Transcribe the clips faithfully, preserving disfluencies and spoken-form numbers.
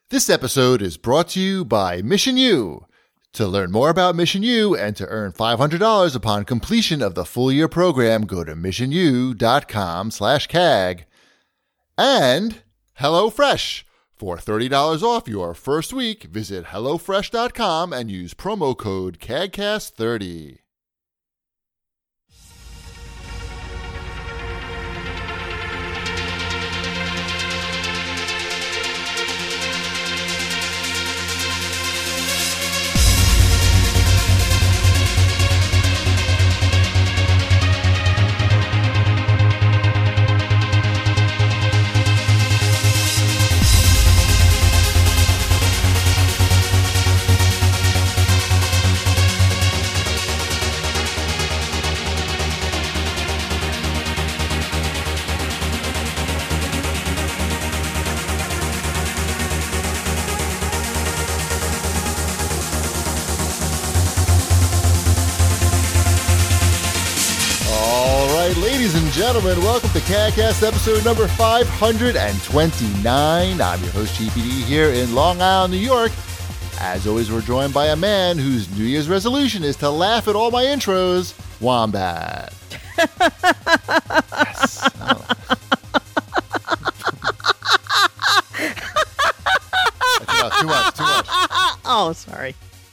This episode is brought to you by Mission U. To learn more about Mission U and to earn five hundred dollars upon completion of the full year program, go to missionu.com slash CAG. And HelloFresh. For thirty dollars off your first week, visit hello fresh dot com and use promo code C A G C A S T thirty. Gentlemen, welcome to CAGcast episode number five hundred twenty-nine. I'm your host, G P D, here in Long Island, New York. As always, we're joined by a man whose New Year's resolution is to laugh at all my intros, Wombat. Yes. Oh. Too much, too much. Oh, sorry.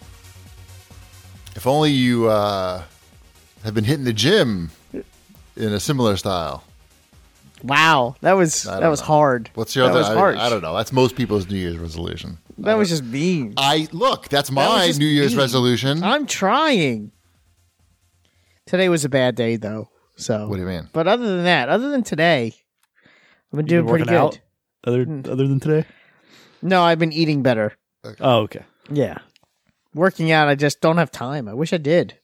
If only you uh, have been hitting the gym in a similar style. Wow, that was that was know. hard. What's your that other? Was I, harsh. I don't know. That's most people's New Year's resolution. That was just mean. I look. That's my that New Year's mean. resolution. I'm trying. Today was a bad day, though. So what do you mean? But other than that, other than today, I've been doing been pretty good. Out other other than today? No, I've been eating better. Okay. Oh, okay. Yeah, working out. I just don't have time. I wish I did.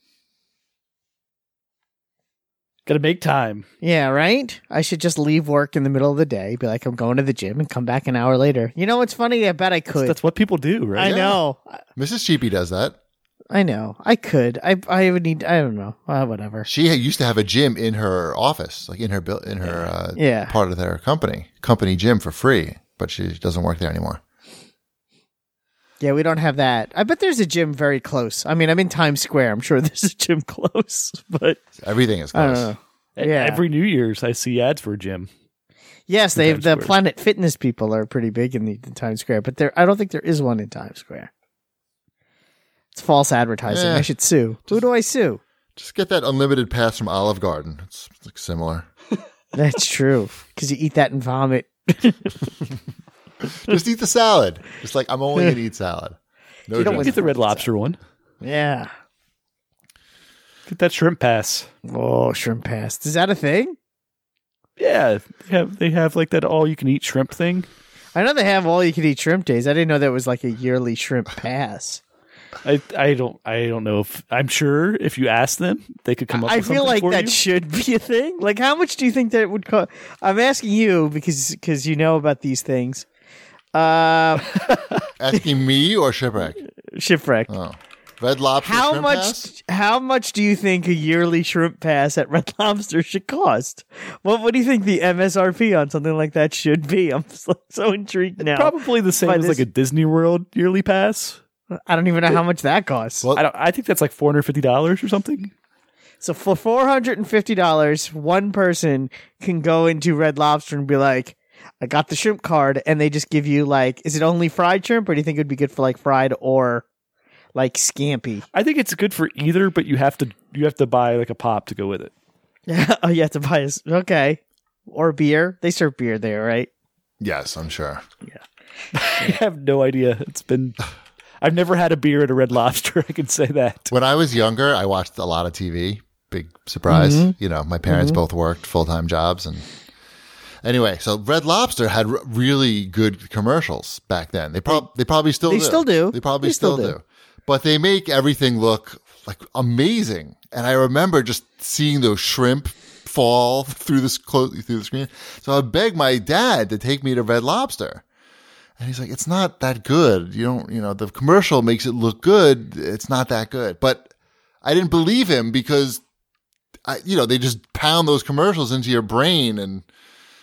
Got to make time. Yeah, right? I should just leave work in the middle of the day, be like, I'm going to the gym, and come back an hour later. You know what's funny? I bet I could. That's, that's what people do, right? I Yeah. know. Missus Cheapy does that. I know. I could. I I would need. I don't know. Uh, whatever. She used to have a gym in her office, like in her build, in her uh, Yeah. part of their company, company gym for free. But she doesn't work there anymore. Yeah, we don't have that. I bet there's a gym very close. I mean, I'm in Times Square. I'm sure there's a gym close, but Everything is I don't close. know. E- Yeah. Every New Year's, I see ads for a gym. Yes, In they Times the Square. Planet Fitness people are pretty big in the in Times Square, but there I don't think there is one in Times Square. It's false advertising. Eh. I should sue. Who do I sue? Just get that unlimited pass from Olive Garden. It's like similar. That's true, because you eat that and vomit. Just eat the salad. Just like I'm only gonna eat salad. No You don't You joke. get the Red Lobster one. Yeah. Get that shrimp pass. Oh, shrimp pass. Is that a thing? Yeah, they have they have like that all you can eat shrimp thing. I know they have all you can eat shrimp days. I didn't know that was like a yearly shrimp pass. I I don't I don't know if I'm sure if you ask them they could come up. I with feel something like for that you. should be a thing. Like, how much do you think that would cost? I'm asking you because because you know about these things. Uh, Asking me or Shipwreck? shipwreck. Oh, Red Lobster. How shrimp much? pass? How much do you think a yearly shrimp pass at Red Lobster should cost? What What do you think the M S R P on something like that should be? I'm so, so intrigued now. Probably the same By as this- like a Disney World yearly pass. I don't even know how much that costs. Well, I don't. I think that's like four hundred fifty dollars or something. So for four hundred and fifty dollars, one person can go into Red Lobster and be like, "I got the shrimp card," and they just give you like, is it only fried shrimp, or do you think it would be good for like fried or like scampi? I think it's good for either, but you have to you have to buy like a pop to go with it. Oh, you have to buy a s- okay, or beer. They serve beer there, right? yes, I'm sure. I have no idea. It's been. I've never had a beer at a Red Lobster. I can say that. When I was younger, I watched a lot of T V. Big surprise. Mm-hmm. You know, my parents both worked full-time jobs. And anyway, so Red Lobster had r- really good commercials back then. They, prob- they probably still They do. still do. They probably They still still, do. do. But they make everything look like amazing. And I remember just seeing those shrimp fall through this clo- through the screen. So I begged my dad to take me to Red Lobster. And he's like, it's not that good. You don't, you know, the commercial makes it look good. It's not that good. But I didn't believe him because, I, you know, they just pound those commercials into your brain and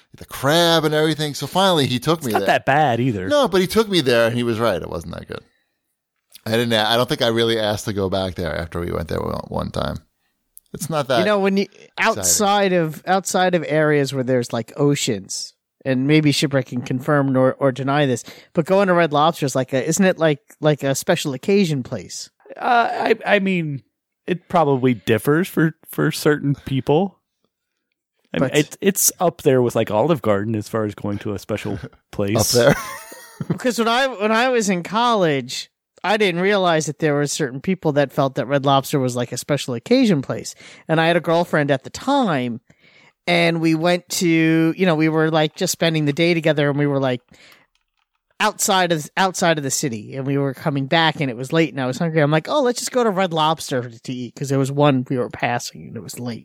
the crab and everything. So finally, he took me It's not there. that bad either. No, but he took me there, and he was right. It wasn't that good. I didn't. I don't think I really asked to go back there after we went there one time. It's not that. You know, when you outside of outside of areas where there's like oceans, and maybe Shipwreck can confirm or, or deny this, but going to Red Lobster is like a, isn't it like like a special occasion place? Uh, I I mean, it probably differs for, for certain people. I mean, But- it's it's up there with like Olive Garden as far as going to a special place. up there. Because when I when I was in college, I didn't realize that there were certain people that felt that Red Lobster was like a special occasion place. And I had a girlfriend at the time, and we went to, you know, we were like just spending the day together, and we were like outside of outside of the city, and we were coming back, and it was late, and I was hungry. I'm like, oh, let's just go to Red Lobster to eat, because there was one we were passing, and it was late.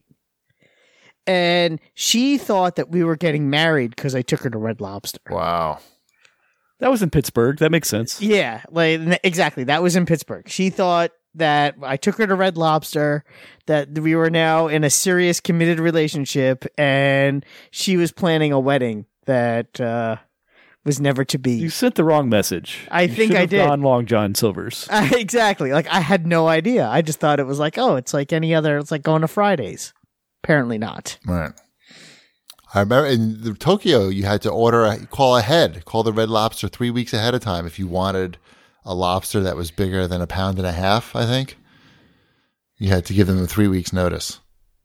And she thought that we were getting married because I took her to Red Lobster. Wow. That was in Pittsburgh. That makes sense. Yeah, like n- exactly. That was in Pittsburgh. She thought that I took her to Red Lobster, that we were now in a serious, committed relationship, and she was planning a wedding that uh, was never to You be. sent the wrong message. I You think should I have did. gone Long John Silver's. Uh, exactly. Like I had no idea. I just thought it was like, oh, it's like any other. It's like going to Fridays. Apparently not. Right. I remember in the Tokyo, you had to order, a, call ahead, call the Red Lobster three weeks ahead of time if you wanted a lobster that was bigger than a pound and a half, I think. You had to give them a three weeks notice.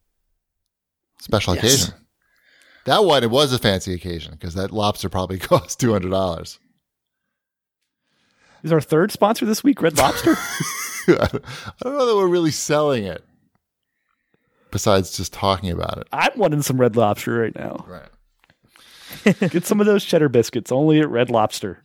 Special Yes. occasion. That one, it was a fancy occasion because that lobster probably cost two hundred dollars. Is our third sponsor this week Red Lobster? I don't know that we're really selling it besides just talking about it. I'm wanting some Red Lobster right now. Right. Get some of those cheddar biscuits only at Red Lobster.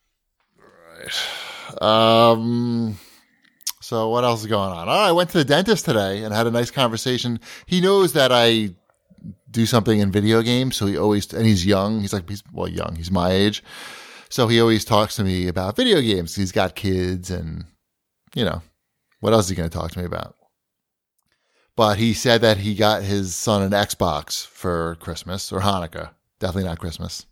Um. So what else is going on? Oh, I went to the dentist today and had a nice conversation. He knows that I do something in video games, so he always, and he's young. He's like, he's well, young. He's my age, so he always talks to me about video games. He's got kids, and you know, what else is he going to talk to me about? But he said that he got his son an Xbox for Christmas or Hanukkah. Definitely not Christmas.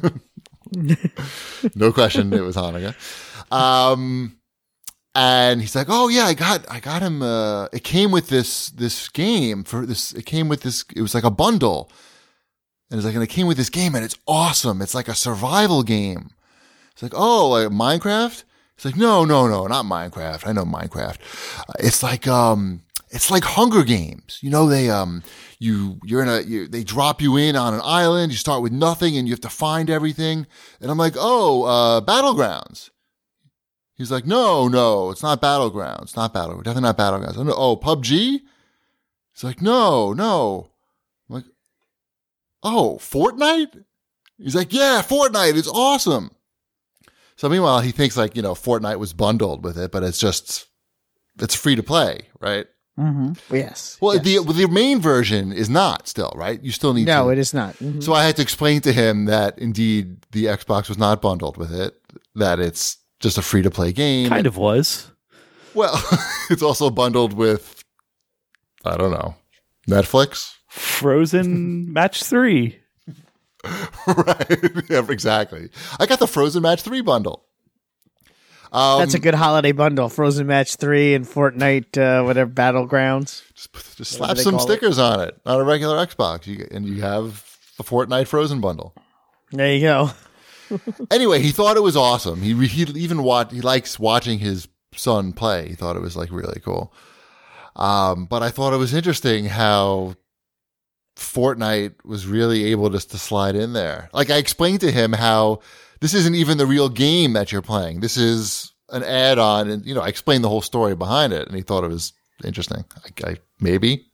No question, it was Hanukkah. Um, and he's like, "Oh yeah, I got, I got him. Uh, it came with this, this game for this. It came with this. It was like a bundle, and it's like, and it came with this game, and it's awesome. It's like a survival game. It's like, oh, like Minecraft. It's like, no, no, no, not Minecraft. I know Minecraft. Uh, it's like, um, it's like Hunger Games. You know, they, um, you, you're in a, you, they drop you in on an island. You start with nothing, and you have to find everything. And I'm like, oh, uh, Battlegrounds." He's like, no, no, it's not Battlegrounds. It's not Battlegrounds. Definitely not Battlegrounds. I'm like, oh, P U B G? He's like, no, no. I'm like, oh, Fortnite? He's like, yeah, Fortnite. It's awesome. So meanwhile, he thinks like, you know, Fortnite was bundled with it, but it's just, it's free to play, right? Mm-hmm. Yes. Well, yes. the well, the main version is not still, right? You still need no, to. it is not. Mhm. So I had to explain to him that indeed the Xbox was not bundled with it, that it's just a free to play game. Kind of was. Well, it's also bundled with, I don't know, Netflix. Frozen Match three. Right. Yeah, exactly. I got the Frozen Match three bundle. Um, That's a good holiday bundle. Frozen Match three and Fortnite, uh, whatever, Battlegrounds. Just, just Whatever slap they some call it. stickers on it on a regular Xbox, you, and you have the Fortnite Frozen bundle. There you go. Anyway, he thought it was awesome. He he even watch he likes watching his son play. He thought it was like really cool. Um, but I thought it was interesting how Fortnite was really able just to slide in there. Like I explained to him how this isn't even the real game that you're playing. This is an add-on, and you know I explained the whole story behind it, and he thought it was interesting. I, I maybe,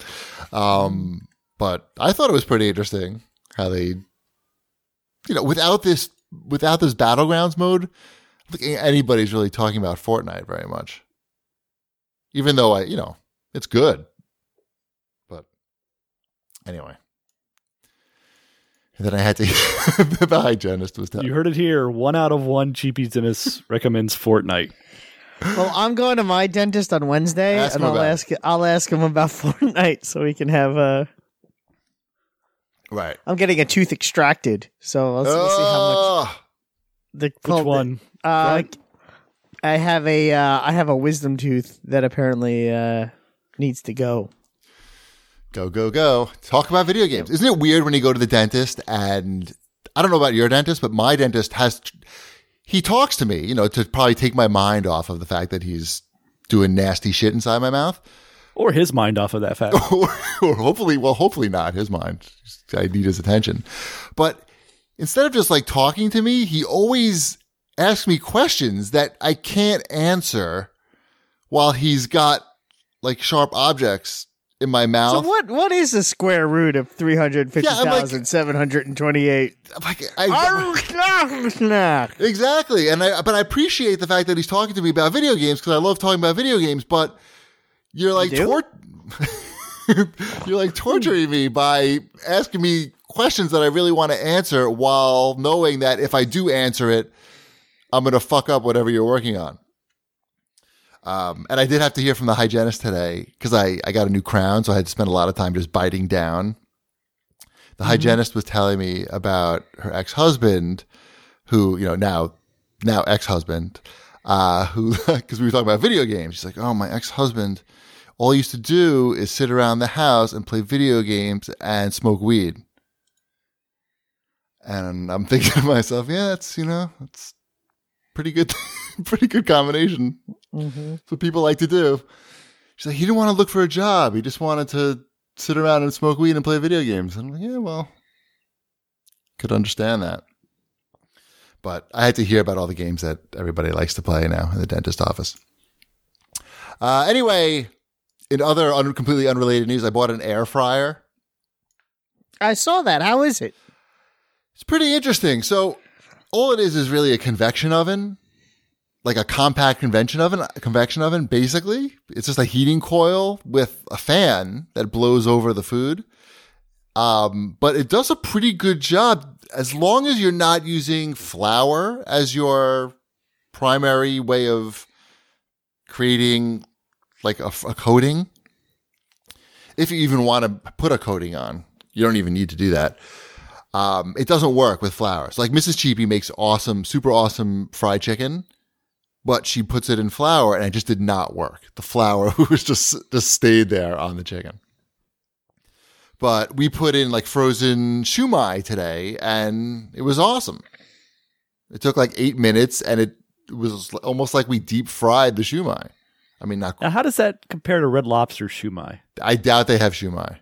um, but I thought it was pretty interesting how they. You know, without this, without this Battlegrounds mode, I don't think anybody's really talking about Fortnite very much. Even though I, you know, it's good. But anyway. And then I had to, the hygienist was telling You heard it here. One out of one Cheapy Dimas recommends Fortnite. Well, I'm going to my dentist on Wednesday, Ask and him I'll about it. ask I'll ask him about Fortnite so we can have a. Right. I'm getting a tooth extracted, so let's, let's see how much Oh, the Which one? Uh, Front? I have a uh, I have a wisdom tooth that apparently uh, needs to go. go, go, go. Talk about video games. Isn't it weird when you go to the dentist and I don't know about your dentist, but my dentist has, he talks to me, you know, to probably take my mind off of the fact that he's doing nasty shit inside my mouth. Or his mind off of that fact. or, or hopefully, well, hopefully not his mind. I need his attention. But instead of just like talking to me, he always asks me questions that I can't answer while he's got like sharp objects in my mouth. So what what is the square root of three hundred fifty Yeah, I'm thousand seven hundred twenty-eight? Like, I, exactly. And I, but I appreciate the fact that he's talking to me about video games because I love talking about video games, but you're like, You do? tor- you're like torturing me by asking me questions that I really want to answer while knowing that if I do answer it, I'm going to fuck up whatever you're working on. Um, and I did have to hear from the hygienist today because I, I got a new crown, so I had to spend a lot of time just biting down. The mm-hmm. hygienist was telling me about her ex-husband, who, you know, now, now ex-husband, uh, who, because we were talking about video games. She's like, oh, my ex-husband, all he used to do is sit around the house and play video games and smoke weed. And I'm thinking to myself, yeah, that's, you know, that's pretty good, pretty good combination. Mm-hmm. That's what people like to do. She's like, he didn't want to look for a job. He just wanted to sit around and smoke weed and play video games. And I'm like, yeah, well, could understand that. But I had to hear about all the games that everybody likes to play now in the dentist office. Uh, anyway, in other un- completely unrelated news, I bought an air fryer. I saw that. How is it? It's pretty interesting. So all it is is really a convection oven. Like a compact convection oven, a convection oven, basically. It's just a heating coil with a fan that blows over the food. Um, but it does a pretty good job as long as you're not using flour as your primary way of creating like a, a coating. If you even want to put a coating on, you don't even need to do that. Um, it doesn't work with flour. So like Missus Cheapy makes awesome, super awesome fried chicken. But she puts it in flour, and it just did not work. The flour was just just stayed there on the chicken. But we put in like frozen shumai today, and it was awesome. It took like eight minutes, and it was almost like we deep fried the shumai. I mean, not. Now, how does that compare to Red Lobster shumai? I doubt they have shumai.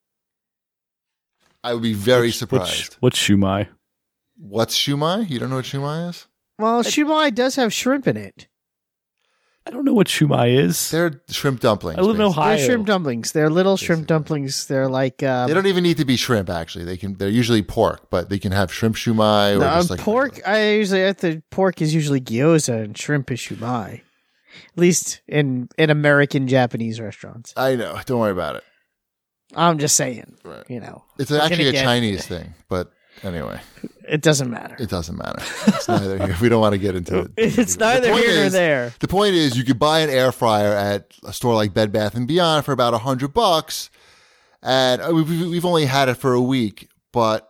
I would be very which, surprised. Which, what's shumai? What's shumai? You don't know what shumai is? Well, shumai does have shrimp in it. I don't know what shumai is. They're shrimp dumplings. I live in basically. Ohio. They're shrimp dumplings. They're little shrimp Basically. dumplings. They're like um, They don't even need to be shrimp. Actually, they can. They're usually pork, but they can have shrimp shumai or no, just um, like pork. I usually I the pork is usually gyoza and shrimp is shumai. At least in in American Japanese restaurants. I know. Don't worry about it. I'm just saying. Right. You know, It's we're actually gonna a get- Chinese thing, but anyway, It doesn't matter. it doesn't matter. It's neither here. We don't want to get into it. It's The neither point here nor is- there. The point is, you could buy an air fryer at a store like Bed Bath and Beyond for about a hundred bucks, and uh, we've, we've only had it for a week. But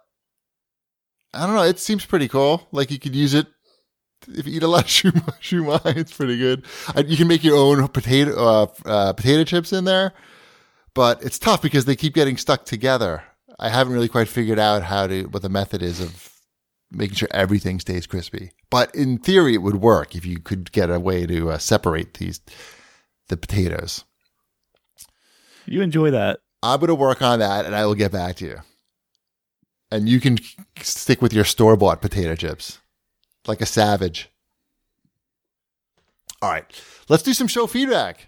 I don't know. It seems pretty cool. Like you could use it if you eat a lot of shumai. shumai it's pretty good. Uh, You can make your own potato uh, uh, potato chips in there, but it's tough because they keep getting stuck together. I haven't really quite figured out how to what the method is of making sure everything stays crispy. But in theory, it would work if you could get a way to uh, separate these the potatoes. You enjoy that. I'm going to work on that, and I will get back to you. And you can stick with your store-bought potato chips, like a savage. All right, let's do some show feedback.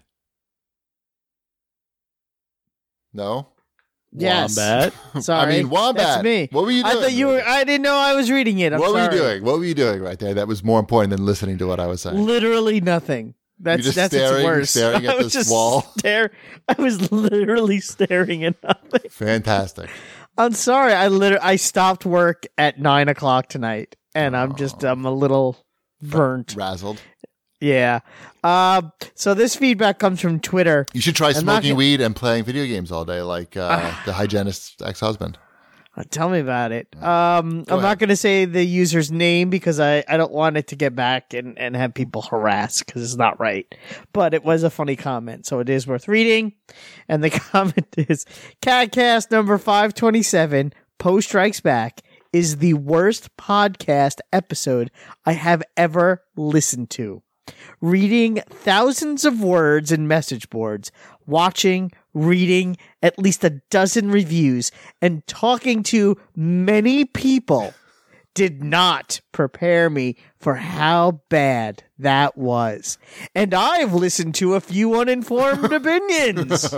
No? Yes. Wombat. Sorry. I mean, Wombat. That's me. What were you doing? I thought you were. I didn't know I was reading it. I'm what sorry. were you doing? What were you doing right there? That was more important than listening to what I was saying. Literally nothing. That's just that's staring- what's worse. staring at I was this just wall? Stare, I was literally staring at nothing. Fantastic. I'm sorry. I literally I stopped work at nine o'clock tonight, and I'm just I'm a little burnt. Razzled. Yeah. Uh, so this feedback comes from Twitter. You should try I'm not smoking gonna- weed and playing video games all day like uh, the hygienist's ex-husband. Uh, Tell me about it. Um, Go I'm ahead. not going to say the user's name because I, I don't want it to get back and, and have people harass because it's not right. But it was a funny comment, so it is worth reading. And the comment is, Catcast number five twenty-seven, Poe Strikes Back, is the worst podcast episode I have ever listened to. Reading thousands of words in message boards, watching, reading at least a dozen reviews, and talking to many people did not prepare me for how bad that was. And I've listened to a few uninformed opinions.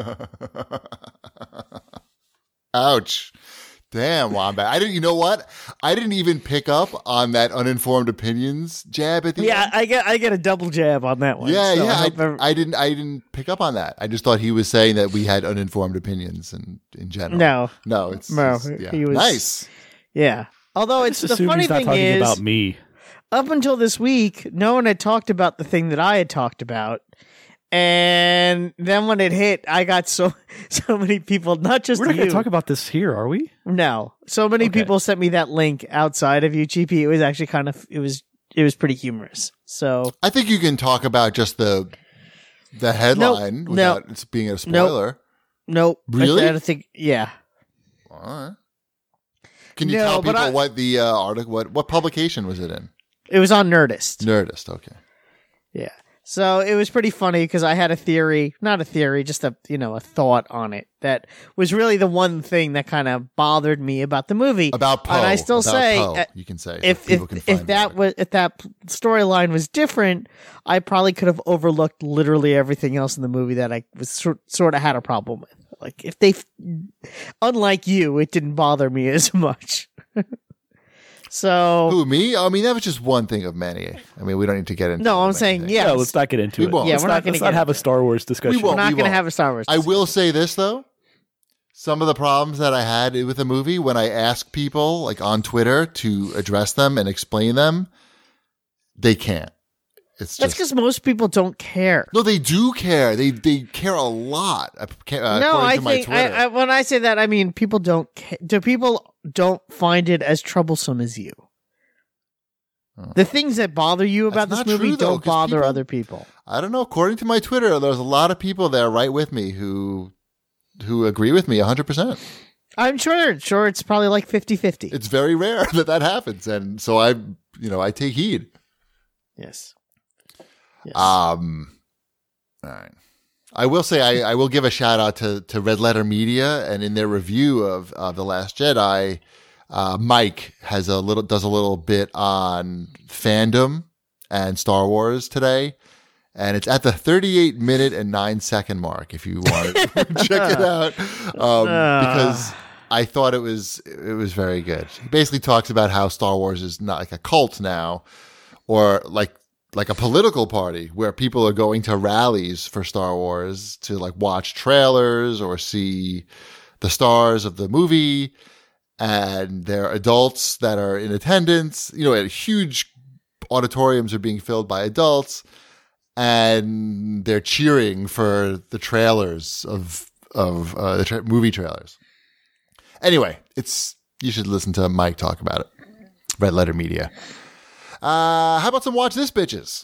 Ouch. Damn, Wombat. I didn't, you know what? I didn't even pick up on that uninformed opinions jab at the Yeah, end. I get I get a double jab on that one. Yeah, so yeah. I I, hope ever- I didn't I didn't pick up on that. I just thought he was saying that we had uninformed opinions in, in general. No. No, it's, No, it's- yeah. he was- nice. yeah. Although it's Just the assume funny he's not thing talking is, about me. up until this week, no one had talked about the thing that I had talked about. And then when it hit, I got so so many people, not just We're not you. going to talk about this here, are we? No, so many Okay. people sent me that link outside of U G P. It was actually kind of it was it was pretty humorous. So I think you can talk about just the the headline Nope, without nope. it being a spoiler. nope, Really? I, I don't think. Yeah, All right. Can you No, tell but people I- what the uh, article, what what publication was it in? it was on Nerdist. Nerdist. Okay. Yeah. So it was pretty funny because I had a theory, not a theory, just a, you know, a thought on it that was really the one thing that kind of bothered me about the movie. About Poe. And I still about say, Poe, uh, you can say if so people if can if find that it. was if that storyline was different, I probably could have overlooked literally everything else in the movie that I was sort sort of had a problem with. Like if they, unlike you, it didn't bother me as much. So Who, me? I mean, that was just one thing of many. I mean, we don't need to get into no, I'm many saying things. yes. No, let's not get into We it. won't. Yeah, let's we're not not, gonna let's get not have a into Star Wars discussion. We won't. we're not we going to won't. have a Star Wars. I discussion. will say this though. Some of the problems that I had with the movie when I ask people like on Twitter to address them and explain them, they can't. It's That's just because most people don't care. no, they do care. They they care a lot. Uh, no, I to my think Twitter. I, I, when I say that, I mean people don't. ca- Do people don't find it as troublesome as you? Oh. The things that bother you about That's this not movie true, though, don't 'cause bother people- other people. I don't know. According to my Twitter, there's a lot of people there right with me who who agree with me one hundred percent. I'm sure. Sure, it's probably like fifty-fifty. It's very rare that that happens, and so I, you know, I take heed. Yes. Yes. Um, all right. I will say I, I will give a shout out to, to Red Letter Media, and in their review of uh, The Last Jedi, uh, Mike has a little does a little bit on fandom and Star Wars today, and it's at the thirty-eight minute and nine second mark. If you want to check it out, um, because I thought it was it was very good. He basically talks about how Star Wars is not like a cult now, or like. like a political party where people are going to rallies for Star Wars to like watch trailers or see the stars of the movie. And there are adults that are in attendance, you know, at huge auditoriums are being filled by adults, and they're cheering for the trailers of, of, uh, the tra- movie trailers. Anyway, it's, you should listen to Mike talk about it. Red Letter Media. Uh, how about some Watch This Bitches?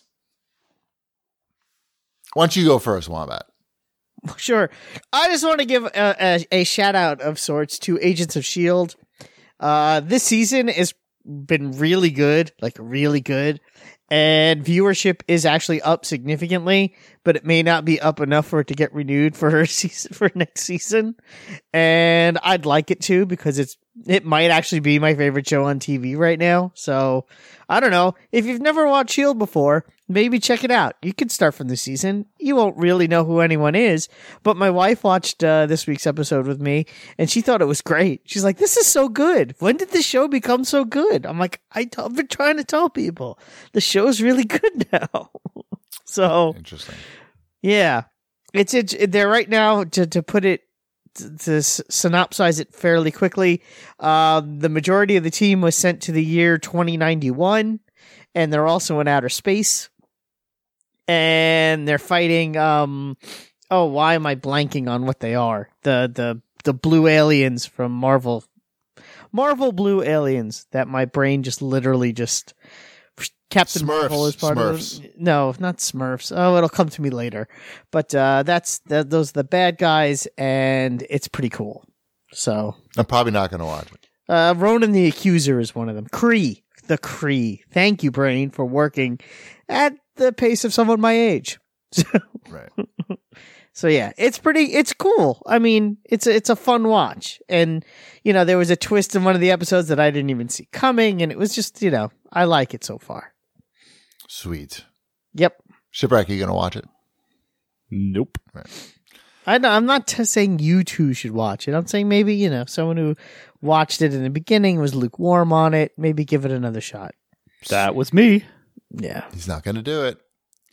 Why don't you go first, Wombat? Sure. I just want to give a, a, a shout out of sorts to Agents of S H I E L D. Uh, this season has been really good, like really good. And viewership is actually up significantly, but it may not be up enough for it to get renewed for her season, for next season. And I'd like it to because it's it might actually be my favorite show on T V right now. So I don't know. If you've never watched S H I E L D before, maybe check it out. You can start from the season. You won't really know who anyone is, but my wife watched uh, this week's episode with me, and she thought it was great. She's like, "This is so good. When did this show become so good?" I'm like, I t- I've been trying to tell people the show's really good now. So Interesting. yeah, it's it's it, there right now. To to put it to, to s- synopsize it fairly quickly, uh, the majority of the team was sent to the year twenty ninety-one, and they're also in outer space, and they're fighting. Um, oh, why am I blanking on what they are? The the the blue aliens from Marvel. Marvel Blue aliens that my brain just literally just Captain Smurfs, Marvel is part Smurfs. of. No, not Smurfs. Oh, it'll come to me later. But uh, that's that, those are the bad guys, and it's pretty cool. So I'm probably not going to watch it. uh, Ronan the Accuser is one of them. Kree, the Kree. Thank you, brain, for working at the pace of someone my age. Right. So yeah, it's pretty, it's cool. I mean, it's a, it's a fun watch. And, you know, there was a twist in one of the episodes that I didn't even see coming. And it was just, you know, I like it so far. Sweet. Yep. Shipwreck, you going to watch it? Nope. Right. I know, I'm not t- saying you two should watch it. I'm saying maybe, you know, someone who watched it in the beginning was lukewarm on it. Maybe give it another shot. That was me. Yeah. He's not going to do it.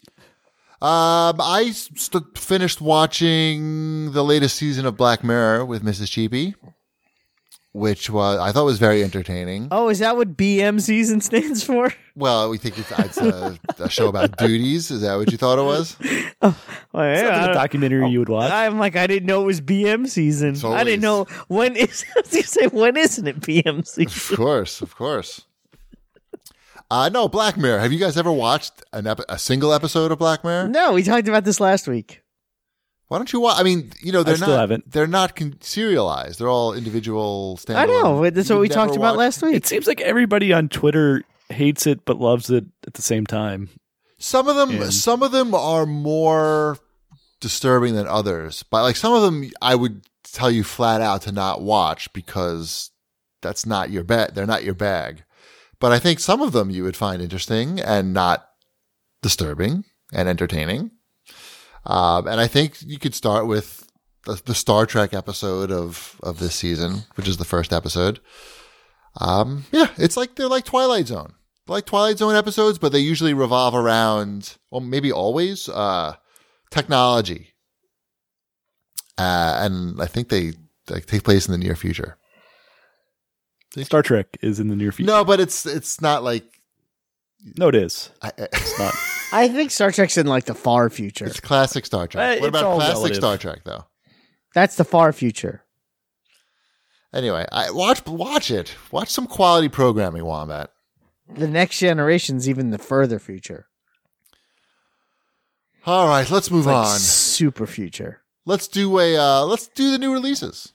Um, I st- finished watching the latest season of Black Mirror with Missus Cheapy, which was I thought was very entertaining. Oh, is that what B M season stands for? Well, we think it's, it's a, a show about duties. Is that what you thought it was? Oh, well, Sounds yeah, like I- a documentary you would watch. I'm like, I didn't know it was B M season. It's I didn't know always- when is. I was gonna say, when isn't it B M Of season? course, of course. Uh, no, Black Mirror. Have you guys ever watched an ep- a single episode of Black Mirror? No, we talked about this last week. Why don't you watch? I mean, you know, they're still not haven't. they're not con- serialized. They're all individual standalone. I know. That's what You've we never talked about watched- last week. It seems like everybody on Twitter hates it but loves it at the same time. Some of them, And- some of them are more disturbing than others. But like some of them, I would tell you flat out to not watch because that's not your bet. They're not your bag. But I think some of them you would find interesting and not disturbing and entertaining. Um, and I think you could start with the, the Star Trek episode of of this season, which is the first episode. Um, yeah, it's like they're like Twilight Zone. Like Twilight Zone episodes, but they usually revolve around, well, maybe always, uh, technology. Uh, and I think they like take place in the near future. Star Trek is in the near future. No, but it's it's not like No, it is. I, I- It's not. I think Star Trek's in like the far future. it's classic Star Trek. Uh, what it's about all classic relative. Star Trek though? That's the far future. Anyway, I watch watch it. Watch some quality programming, Wombat. The next generation's even the further future. All right, let's move It's like on. super future. Let's do a uh, let's do the new releases.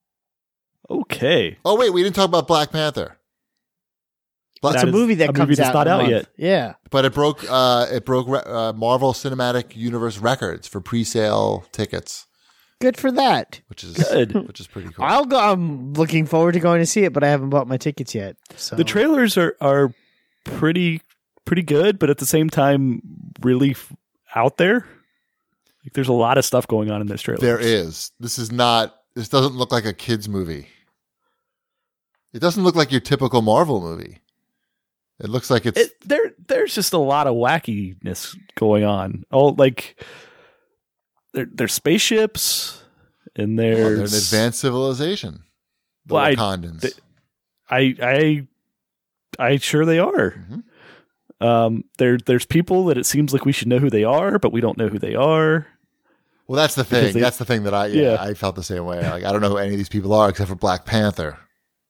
Okay. Oh wait, we didn't talk about Black Panther. But, It's That a is movie that a comes movie that's out not in a out month. yet. Yeah. but it broke uh, it broke re- uh, Marvel Cinematic Universe records for pre-sale tickets, Good for that. which is Good. which is pretty cool. I'll go. I'm looking forward to going to see it, but I haven't bought my tickets yet. So The trailers are, are pretty pretty good, but at the same time, really f- out there. Like, there's a lot of stuff going on in this trailer. There is. This is not. This doesn't look like a kids movie. It doesn't look like your typical Marvel movie. It looks like it's It, there, there's just a lot of wackiness going on. Oh, like there, there's spaceships, and well, they're an there's advanced civilization. The Well, I- Wakandans. th- I, I, I sure they are. Mhm. Um, there, there's people that it seems like we should know who they are, but we don't know who they are. well, that's the because thing. they- that's the thing that I yeah, Yeah. I felt the same way. Like I don't know who any of these people are except for Black Panther.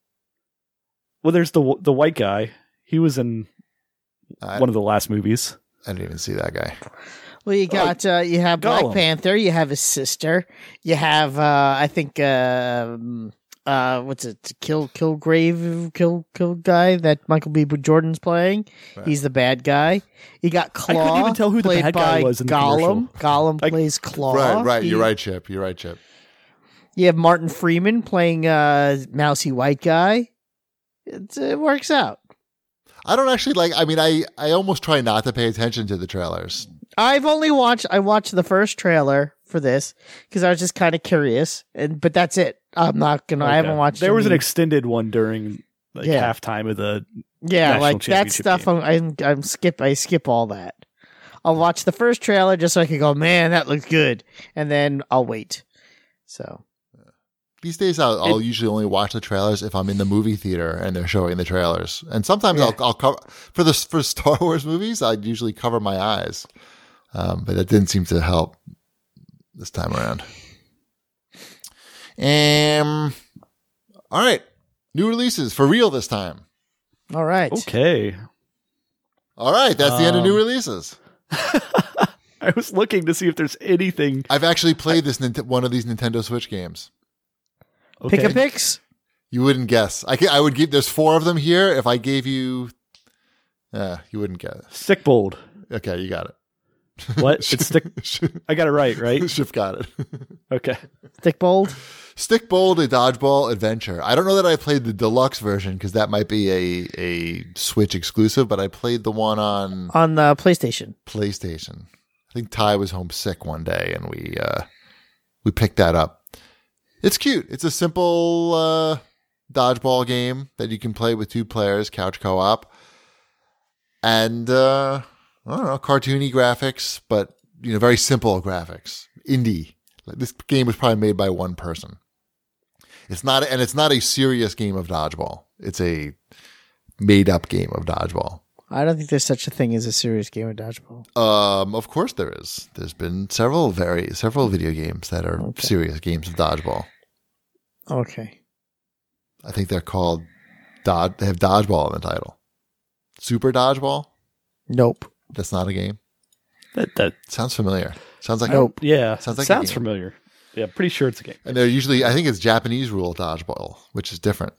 Well, there's the the white guy. He was in I, one of the last movies. I didn't even see that guy. Well, you got uh, you have Black Gollum. Panther. You have his sister. You have uh, I think um uh what's it? Kill Killgrave Kill Kill guy that Michael B. Jordan's playing. Right. He's the bad guy. You got Claw. I couldn't even tell who the played bad guy by was in the Gollum. commercial. Gollum I- plays Claw. Right, right. You're You- right, Chip. You're right, Chip. You have Martin Freeman playing uh mousy white guy. It, it works out. I don't actually like. I mean, I I almost try not to pay attention to the trailers. I've only watched I watched the first trailer for this because I was just kind of curious, and but that's it. I'm not gonna. I haven't Okay. watched. There was an any- extended one during like Yeah. halftime of the. yeah, national like that championship stuff. game. I'm, I'm I'm skip. I skip all that. I'll watch the first trailer just so I can go, man, that looks good, and then I'll wait. So These days, I'll, I'll usually only watch the trailers if I'm in the movie theater and they're showing the trailers. And sometimes Yeah. I'll I'll cover for the for Star Wars movies. I usually cover my eyes, um, but that didn't seem to help this time around. Um. All right, New releases for real this time. All right. Okay. All right, that's the end of new Um, releases. I was looking to see if there's anything. I've actually played this Nint- one of these Nintendo Switch games. Okay. Pick a picks. You wouldn't guess. I ca- I would give. There's four of them here. If I gave you, uh, you wouldn't guess. Stick bold. Okay, you got it. What? It's stick. I got it right, right? Shift got it. Okay. Stick bold. Stick Bold, a dodgeball adventure. I don't know that I played the deluxe version because that might be a a Switch exclusive, but I played the one on On the PlayStation. PlayStation. I think Ty was homesick one day, and we uh, we picked that up. It's cute. It's a simple uh, dodgeball game that you can play with two players, couch co-op, and uh, I don't know, cartoony graphics, but you know, very simple graphics, indie. Like, this game was probably made by one person. It's not, and it's not a serious game of dodgeball. It's a made-up game of dodgeball. I don't think there's such a thing as a serious game of dodgeball. Um, of course there is. There's been several very several video games that are Okay. serious games of dodgeball. Okay. I think they're called Dod. They have dodgeball in the title. Super Dodgeball. Nope. That's not a game. That that Sounds familiar. Sounds like Nope. yeah. Sounds like a sounds game. familiar. Yeah, pretty sure it's a game. And they're usually, I think it's Japanese rule dodgeball, which is different.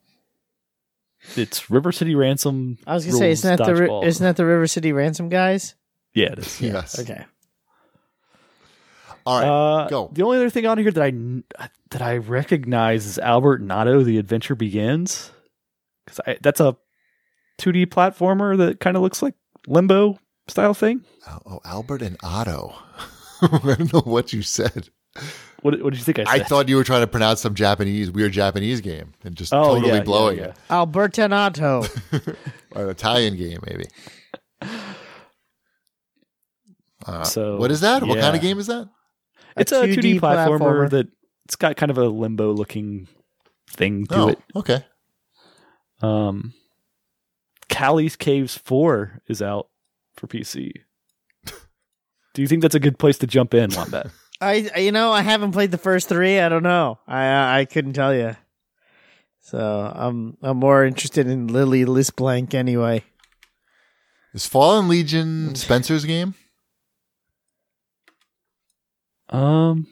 It's River City Ransom. I was gonna say, rules isn't that the ri- dodgeball. isn't that the River City Ransom guys? Yeah, it is. Yes. Okay. All right. Uh, go. The only other thing on here that I kn- that I recognize is Albert and Otto: The Adventure Begins, because that's a two D platformer that kind of looks like Limbo style thing. Oh, oh, Albert and Otto. I don't know what you said. What, what did you think I I said? thought you were trying to pronounce some Japanese, weird Japanese game and just oh, totally yeah, blowing yeah, yeah. it. Albertanato. Or an Italian game, maybe. Uh, So, what is that? What yeah. kind of game is that? It's a, two D, platformer, platformer. that it's got kind of a Limbo looking thing to Oh, it. okay. Um, Callie's Caves four is out for P C. Do you think that's a good place to jump in, Wombat? I you know I haven't played the first three. I don't know. I I couldn't tell you. So I'm I'm more interested in Lily Lisblank anyway. Is Fallen Legion Spencer's game? Um,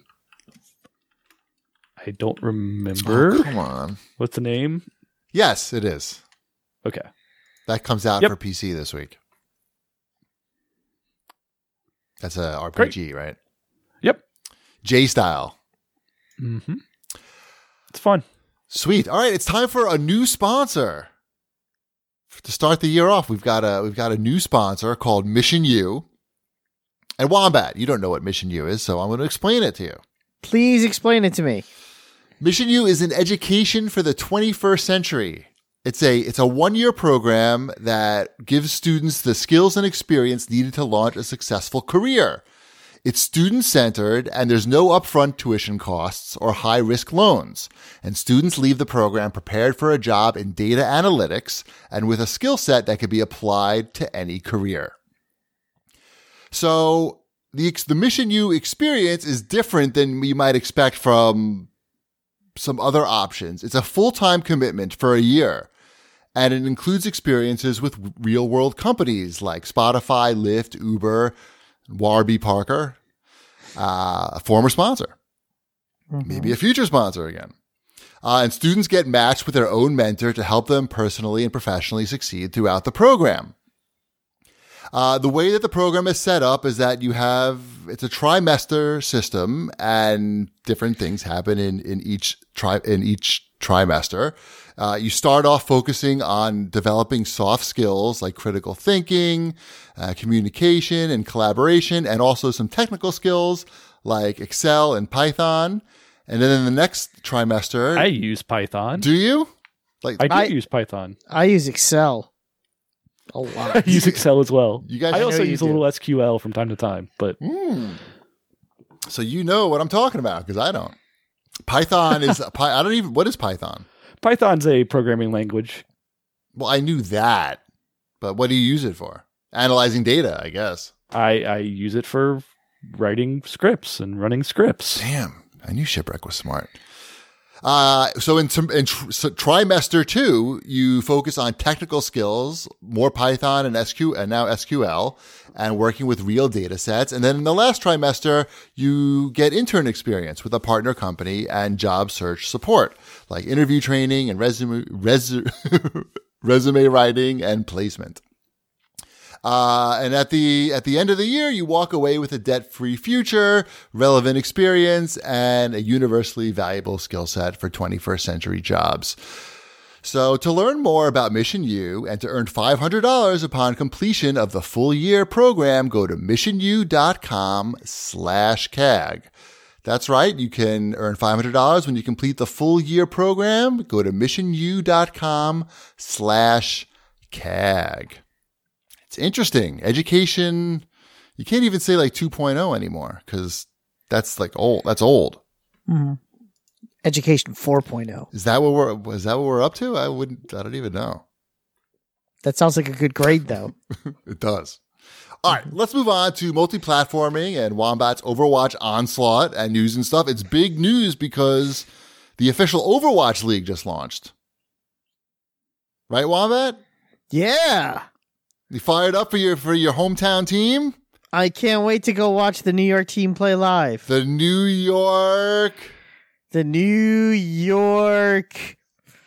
I don't remember. Oh, come on. What's the name? Yes, it is. Okay. That comes out Yep. for P C this week. That's a R P G, right? Yep. J style. Mm-hmm. It's fun. Sweet. All right, it's time for a new sponsor. To start the year off, we've got a we've got a new sponsor called Mission U. And Wombat, you don't know what Mission U is, so I'm going to explain it to you. Please explain it to me. Mission U is an education for the twenty-first century. It's a it's a one-year program that gives students the skills and experience needed to launch a successful career. It's student-centered, and there's no upfront tuition costs or high-risk loans. And students leave the program prepared for a job in data analytics and with a skill set that could be applied to any career. So the the Mission U experience is different than you might expect from some other options. It's a full-time commitment for a year, and it includes experiences with real-world companies like Spotify, Lyft, Uber, Warby Parker, uh, a former sponsor, Mm-hmm. maybe a future sponsor again. Uh, and students get matched with their own mentor to help them personally and professionally succeed throughout the program. Uh, the way that the program is set up is that you have, it's a trimester system, and different things happen in, in each tri, in each trimester. Uh, you start off focusing on developing soft skills like critical thinking, uh, communication and collaboration, and also some technical skills like Excel and Python. And then in the next trimester, I use Python. do you? Like, I do I- use Python. I use Excel a I lot. use Excel as well. You guys- I I know also you use a do. little S Q L from time to time, but Hmm. So you know what I'm talking about because I don't. Python is Py- I don't even. What is Python? Python's a programming language. Well, I knew that, but what do you use it for? Analyzing data, I guess. I, I use it for writing scripts and running scripts. Damn, I knew Shipwreck was smart. Uh, so in, some- in tr- so trimester two, you focus on technical skills, more Python and S Q and now S Q L, and working with real data sets. And then in the last trimester, you get intern experience with a partner company and job search support, like interview training and resume, resu- resume writing and placement. Uh, and at the, at the end of the year, you walk away with a debt-free future, relevant experience, and a universally valuable skill set for twenty-first century jobs. So to learn more about Mission U and to earn five hundred dollars upon completion of the full year program, go to missionu.com slash CAG. That's right. You can earn five hundred dollars when you complete the full year program. Go to missionu.com slash CAG. It's interesting. Education, you can't even say like two point oh anymore because that's like old. That's old. Mm-hmm. Education four point oh. Is that what we're, is that what we're up to? I wouldn't, I don't even know. That sounds like a good grade, though. It does. All right, let's move on to multi-platforming and Wombat's Overwatch Onslaught and news and stuff. It's big news because the official Overwatch League just launched. Right, Wombat? Yeah. You fired up for your for your hometown team? I can't wait to go watch the New York team play live. The New York The New York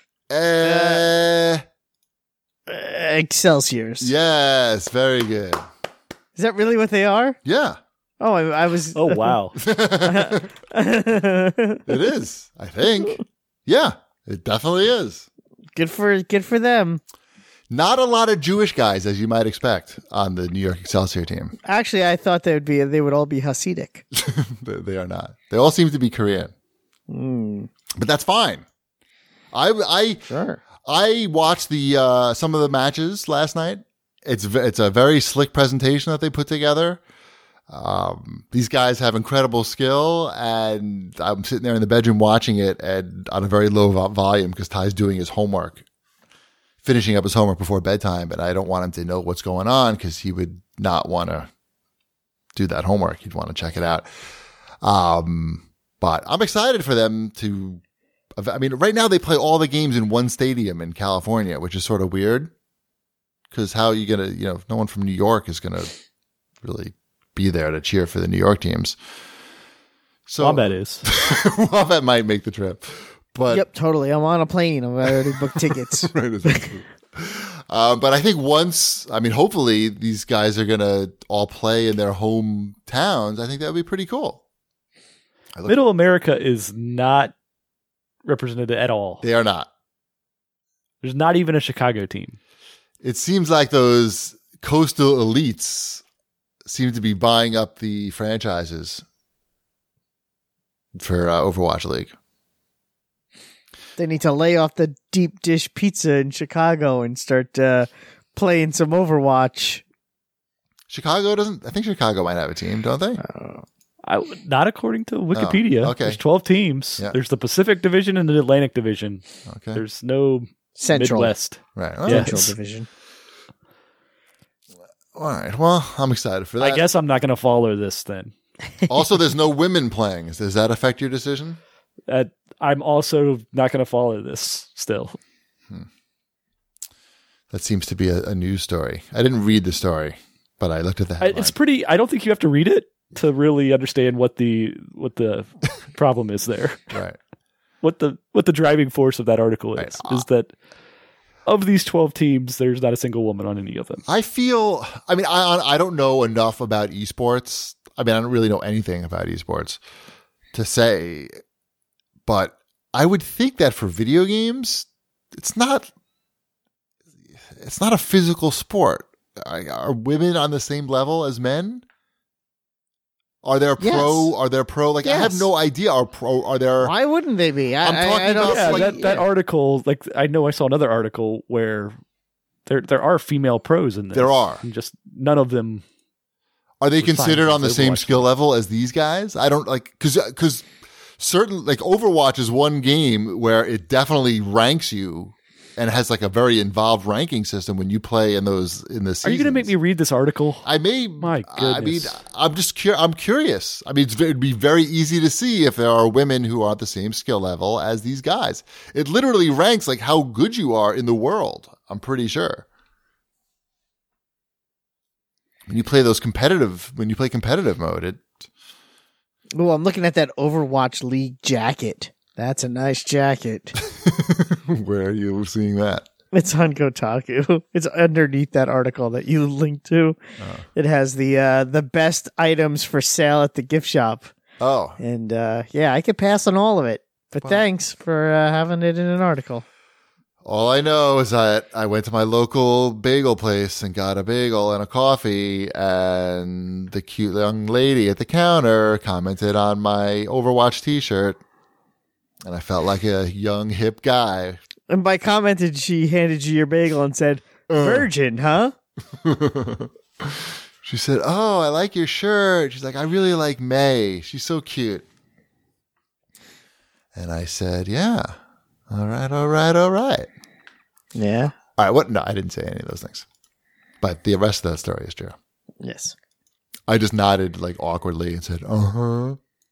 uh, Excelsiors. yes, very good. Is that really what they are? Yeah. Oh, I, I was. Oh wow! It is, I think. Yeah, it definitely is. Good for good for them. Not a lot of Jewish guys, as you might expect, on the New York Excelsior team. Actually, I thought they would be. They would all be Hasidic. they, they are not. They all seem to be Korean, Mm, but that's fine. I I sure. I watched the uh, some of the matches last night. It's v- it's a very slick presentation that they put together. Um, these guys have incredible skill, and I'm sitting there in the bedroom watching it and on a very low vo- volume because Ty's doing his homework, finishing up his homework before bedtime, and I don't want him to know what's going on because he would not want to do that homework. He'd want to check it out. Um, but I'm excited for them to. I mean, right now they play all the games in one stadium in California, which is sort of weird. Because how are you going to, you know, no one from New York is going to really be there to cheer for the New York teams. So Wombat is. Wombat might make the trip. But Yep, totally. I'm on a plane. I've already booked tickets. um, but I think once, I mean, hopefully these guys are going to all play in their hometowns. I think that would be pretty cool. I look- Middle America is not represented at all. They are not. There's not even a Chicago team. It seems like those coastal elites seem to be buying up the franchises for uh, Overwatch League. They need to lay off the deep dish pizza in Chicago and start uh, playing some Overwatch. Chicago doesn't, I think Chicago might have a team, don't they? Uh, I, not according to Wikipedia. Oh, okay. There's twelve teams. Yeah. There's the Pacific Division and the Atlantic Division. Okay. There's no Central. Midwest. Right. All Yeah. right. Central Division. All right. Well, I'm excited for that. I guess I'm not going to follow this then. Also, there's no women playing. Does that affect your decision? Uh, I'm also not going to follow this still. That seems to be a, a news story. I didn't read the story, but I looked at the I, headline. it's pretty. I don't think you have to read it to really understand what the what the problem is there. right. What the what the driving force of that article is Right. is that of these twelve teams, there's not a single woman on any of them. I feel, I mean, I, I don't know enough about esports. I mean, I don't really know anything about esports to say, but I would think that for video games, it's not, it's not a physical sport. Are, are women on the same level as men? Are there pro? Yes. Are there pro? Like, I have Yes. no idea. Are pro? Are there? Why wouldn't they be? I, I'm I- talking I don't about, Yeah, like- that, that yeah. article, like I know I saw another article where there there are female pros in this. There are. And just none of them. Are they We're fine considered with on the same Overwatch. skill level as these guys? I don't like because because certain like Overwatch is one game where it definitely ranks you and has like a very involved ranking system when you play in those in the seasons. Are you going to make me read this article? I may. My I mean, goodness. I'm just cur- I'm curious. I mean, it's, it'd be very easy to see if there are women who are at the same skill level as these guys. It literally ranks like how good you are in the world. I'm pretty sure. When you play those competitive, when you play competitive mode, it. Oh, I'm looking at that Overwatch League jacket. That's a nice jacket. Where are you seeing that? It's on Kotaku. It's underneath that article that you linked to. Oh. It has the uh, the best items for sale at the gift shop. Oh, And uh, yeah, I could pass on all of it. But Wow. thanks for uh, having it in an article. all I know is that I went to my local bagel place and got a bagel and a coffee, and the cute young lady at the counter commented on my Overwatch t-shirt, and I felt like a young, hip guy. And by commented, she handed you your bagel and said, "Virgin, huh?" She said, "Oh, I like your shirt." She's like, "I really like May. She's so cute." And I said, "Yeah. All right, all right, all right." Yeah. All right, what? No, I didn't say any of those things. But the rest of that story is true. Yes. I just nodded like awkwardly and said, "Uh-huh."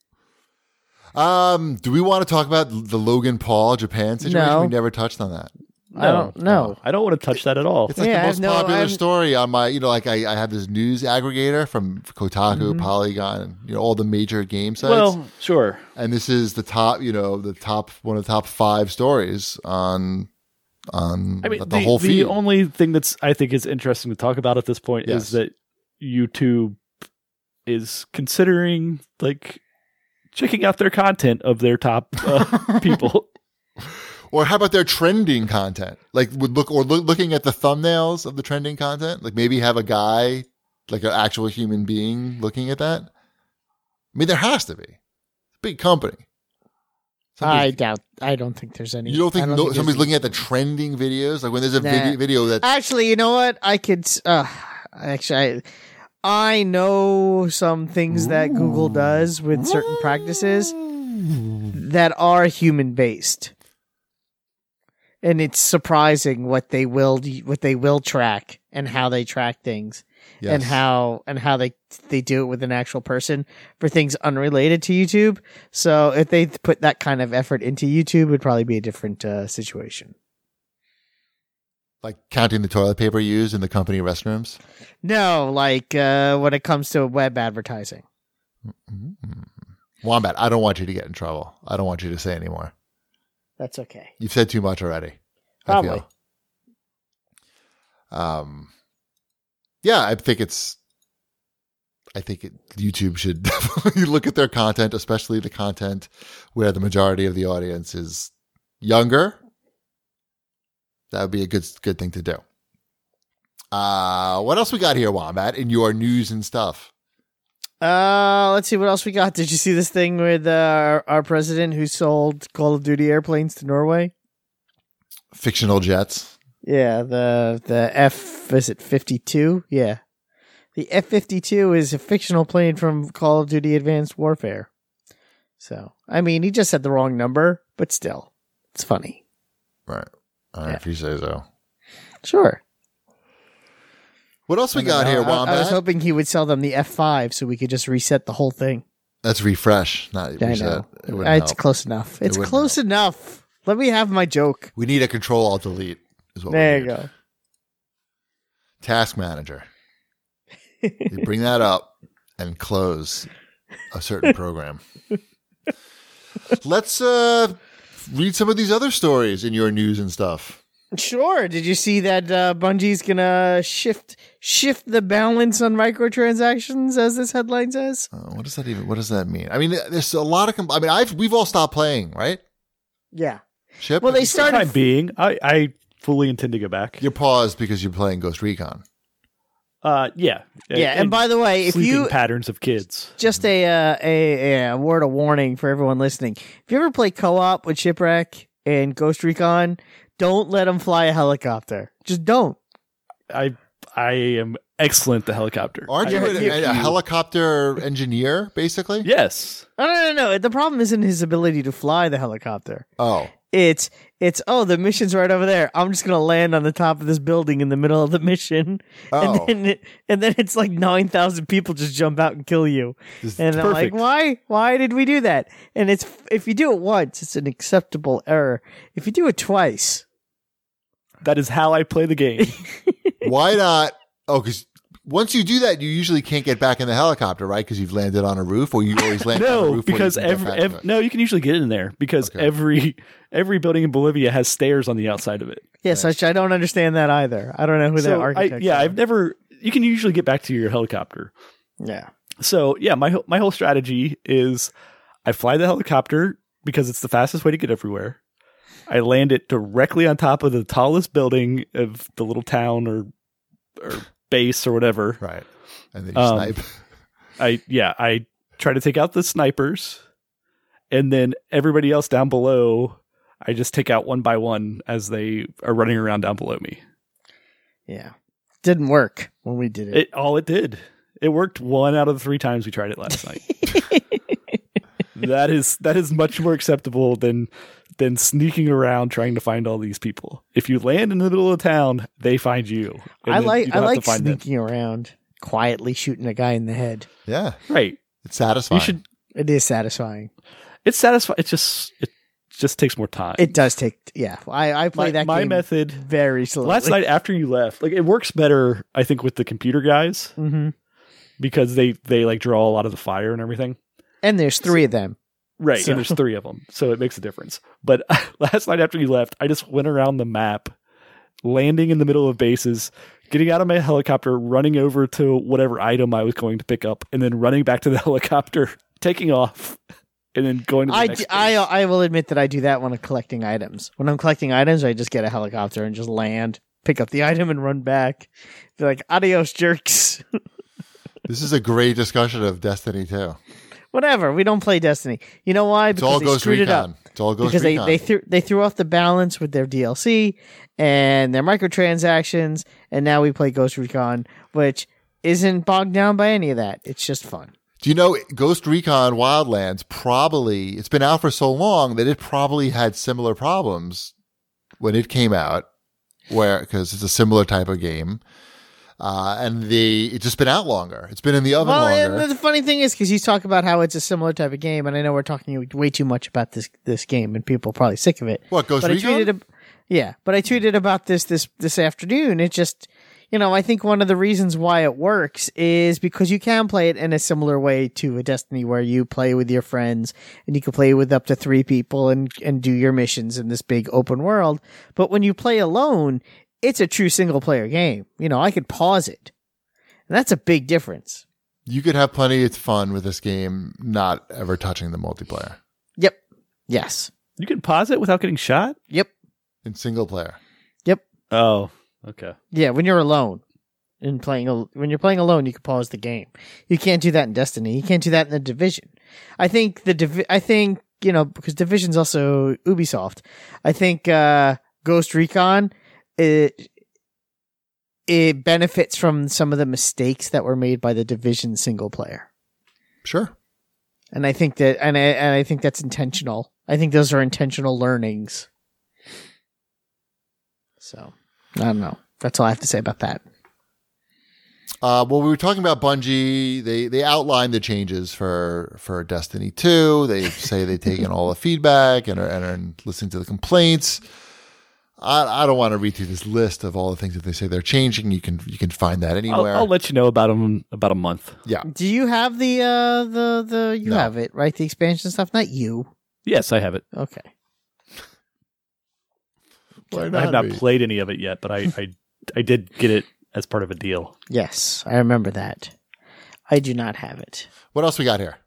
Um, do we want to talk about the Logan Paul Japan situation? No. We never touched on that. I don't know. I don't want to touch that at all. It's like Yeah, I the have most no- popular I'm- story on my, you know, like I, I have this news aggregator from Kotaku, Polygon, and, you know, all the major game sites. Well, sure. And this is the top, you know, the top, one of the top five stories on, on I mean, the, the, whole the feed. only thing that's I think is interesting to talk about at this point Yes. is that YouTube is considering like checking out their content of their top uh, people. Or how about their trending content? Like would look or look, looking at the thumbnails of the trending content. Like maybe have a guy, like an actual human being, looking at that. I mean, there has to be. It's a big company. I Somebody- doubt. I don't think there's any. you don't think, I no, there's somebody's any- looking at the trending videos? Like when there's a Nah. video, video that Actually, you know what? I could. s- Uh, actually, I, I know some things that Google does with certain practices that are human based, and it's surprising what they will what they will track and how they track things. yes. and how and how they they do it with an actual person for things unrelated to YouTube. So if they put that kind of effort into YouTube, it would probably be a different uh, situation. like counting the toilet paper used in the company restrooms. No, like uh, when it comes to web advertising. Wombat, I don't want you to get in trouble. I don't want you to say anymore. That's okay. You've said too much already. Probably. I feel. Um, yeah, I think it's. I think it, YouTube should definitely look at their content, especially the content where the majority of the audience is younger. That would be a good good thing to do. Uh, what else we got here, Wombat, in your news and stuff? Uh, let's see what else we got. Did you see this thing with uh, our, our president who sold Call of Duty airplanes to Norway? Fictional jets. Yeah, the the F is it fifty-two? Yeah. The F fifty-two is a fictional plane from Call of Duty Advanced Warfare. So, I mean, he just said the wrong number, but still, it's funny. Right. All right, Yeah. if you say so. Sure. What else we I got don't here, know. I- Wombat? I was hoping he would sell them the F five so we could just reset the whole thing. That's refresh, not I reset. know. It wouldn't It's help. close enough. It's wouldn't close enough. Let me have my joke. We need a control alt delete. Is what There we you need. go. Task manager. You bring that up and close a certain program. Let's uh, read some of these other stories in your news and stuff. Sure. Did you see that uh, Bungie's gonna shift shift the balance on microtransactions, as this headline says? Uh, what does that even? What does that mean? I mean, there's a lot of. Com- I mean, I've we've all stopped playing, right? Yeah. Ship. Well, they For the time started. being, I, I fully intend to go back. You're paused because you're playing Ghost Recon. Uh, yeah, Yeah, and by the way, if sleeping you patterns of kids. just a, uh, a a word of warning for everyone listening: if you ever play co-op with Shipwreck and Ghost Recon, don't let them fly a helicopter. Just don't. I I am excellent at the helicopter. Aren't you I- a, a, a helicopter engineer, basically? Yes. No, no, no, no. The problem isn't his ability to fly the helicopter. Oh, It's It's, oh, the mission's right over there. I'm just going to land on the top of this building in the middle of the mission. Oh. And then, it, and then it's like nine thousand people just jump out and kill you. This- And I'm like, perfect. why? Why did we do that? And it's, if you do it once, it's an acceptable error. If you do it twice, That is how I play the game. Why not? Oh, because once you do that, you usually can't get back in the helicopter, right? Because you've landed on a roof, or you always land on a No, roof. where because you can get every, back to ev it. no, you can usually get in there because Okay. every every building in Bolivia has stairs on the outside of it. yes, I, I don't understand that either. I don't know who that So I, architect yeah, is. I've never. You can usually get back to your helicopter. Yeah. So yeah, my whole- my whole strategy is I fly the helicopter because it's the fastest way to get everywhere. I land it directly on top of the tallest building of the little town or or base or whatever. Right. And then you Um, snipe. I yeah, I try to take out the snipers, and then everybody else down below, I just take out one by one as they are running around down below me. Yeah. Didn't work when we did it. It all it did. It worked one out of the three times we tried it last night. that is that is much more acceptable than than sneaking around trying to find all these people. If you land in the middle of town, they find you. and I then like you I don't have like to find them. sneaking around, quietly shooting a guy in the head. Yeah. Right. It's satisfying. You should. It is satisfying. It's satisfying. It just it just takes more time. It does take, yeah. I, I play my, that my game method. very slowly. Last night after you left, like it works better, I think, with the computer guys hmm because they they like draw a lot of the fire and everything. And there's three of them. Right, So- and there's three of them, so it makes a difference. But last night after you left, I just went around the map, landing in the middle of bases, getting out of my helicopter, running over to whatever item I was going to pick up, and then running back to the helicopter, taking off, and then going to the I, next d- I, base. I will admit that I do that when I'm collecting items. When I'm collecting items, I just get a helicopter and just land, pick up the item, and run back. Be like, adios, jerks. This is a great discussion of Destiny too. Whatever. We don't play Destiny. You know why? It's Because all they Ghost screwed it up. Recon. It's all Ghost Because they, Recon. they threw they threw off the balance with their D L C and their microtransactions, and now we play Ghost Recon, which isn't bogged down by any of that. It's just fun. Do you know Ghost Recon Wildlands probably, it's been out for so long that it probably had similar problems when it came out, where, because it's a similar type of game. Uh, and the, it's just been out longer. It's been in the oven Well, longer. and the funny thing is, because you talk about how it's a similar type of game, and I know we're talking way too much about this this game, and people are probably sick of it. What, Ghost but I Recon? tweeted, ab- yeah, but I tweeted about this this this afternoon. It just, you know, I think one of the reasons why it works is because you can play it in a similar way to a Destiny, where you play with your friends and you can play with up to three people and and do your missions in this big open world. But when you play alone, it's a true single player game. You know, I could pause it, and that's a big difference. You could have plenty of fun with this game, not ever touching the multiplayer Yep. Yes. You can pause it without getting shot? Yep. in single player. Yep. Oh, okay. Yeah, when you're alone and playing, al- when you're playing alone, you can pause the game. You can't do that in Destiny. You can't do that in the Division. I think the Divi- I think you know because Division's also Ubisoft. I think uh, Ghost Recon it it benefits from some of the mistakes that were made by the Division single player, Sure. and I think that and I, and I think that's intentional. I think those are intentional learnings. So I don't know. That's all I have to say about that. Uh, well, we were talking about Bungie. They they outlined the changes for for Destiny two. They say they've taken all the feedback and are, and are listening to the complaints. I, I don't want to read through this list of all the things that they say they're changing. You can you can find that I'll, anywhere. I'll let you know about them in about a month. yeah, Do you have the uh the the you No. have it, right? The expansion stuff? Not you. Yes, I have it. Okay. Why I have not me? played any of it yet, but I, I I did get it as part of a deal. Yes, I remember that. I do not have it. What else we got here?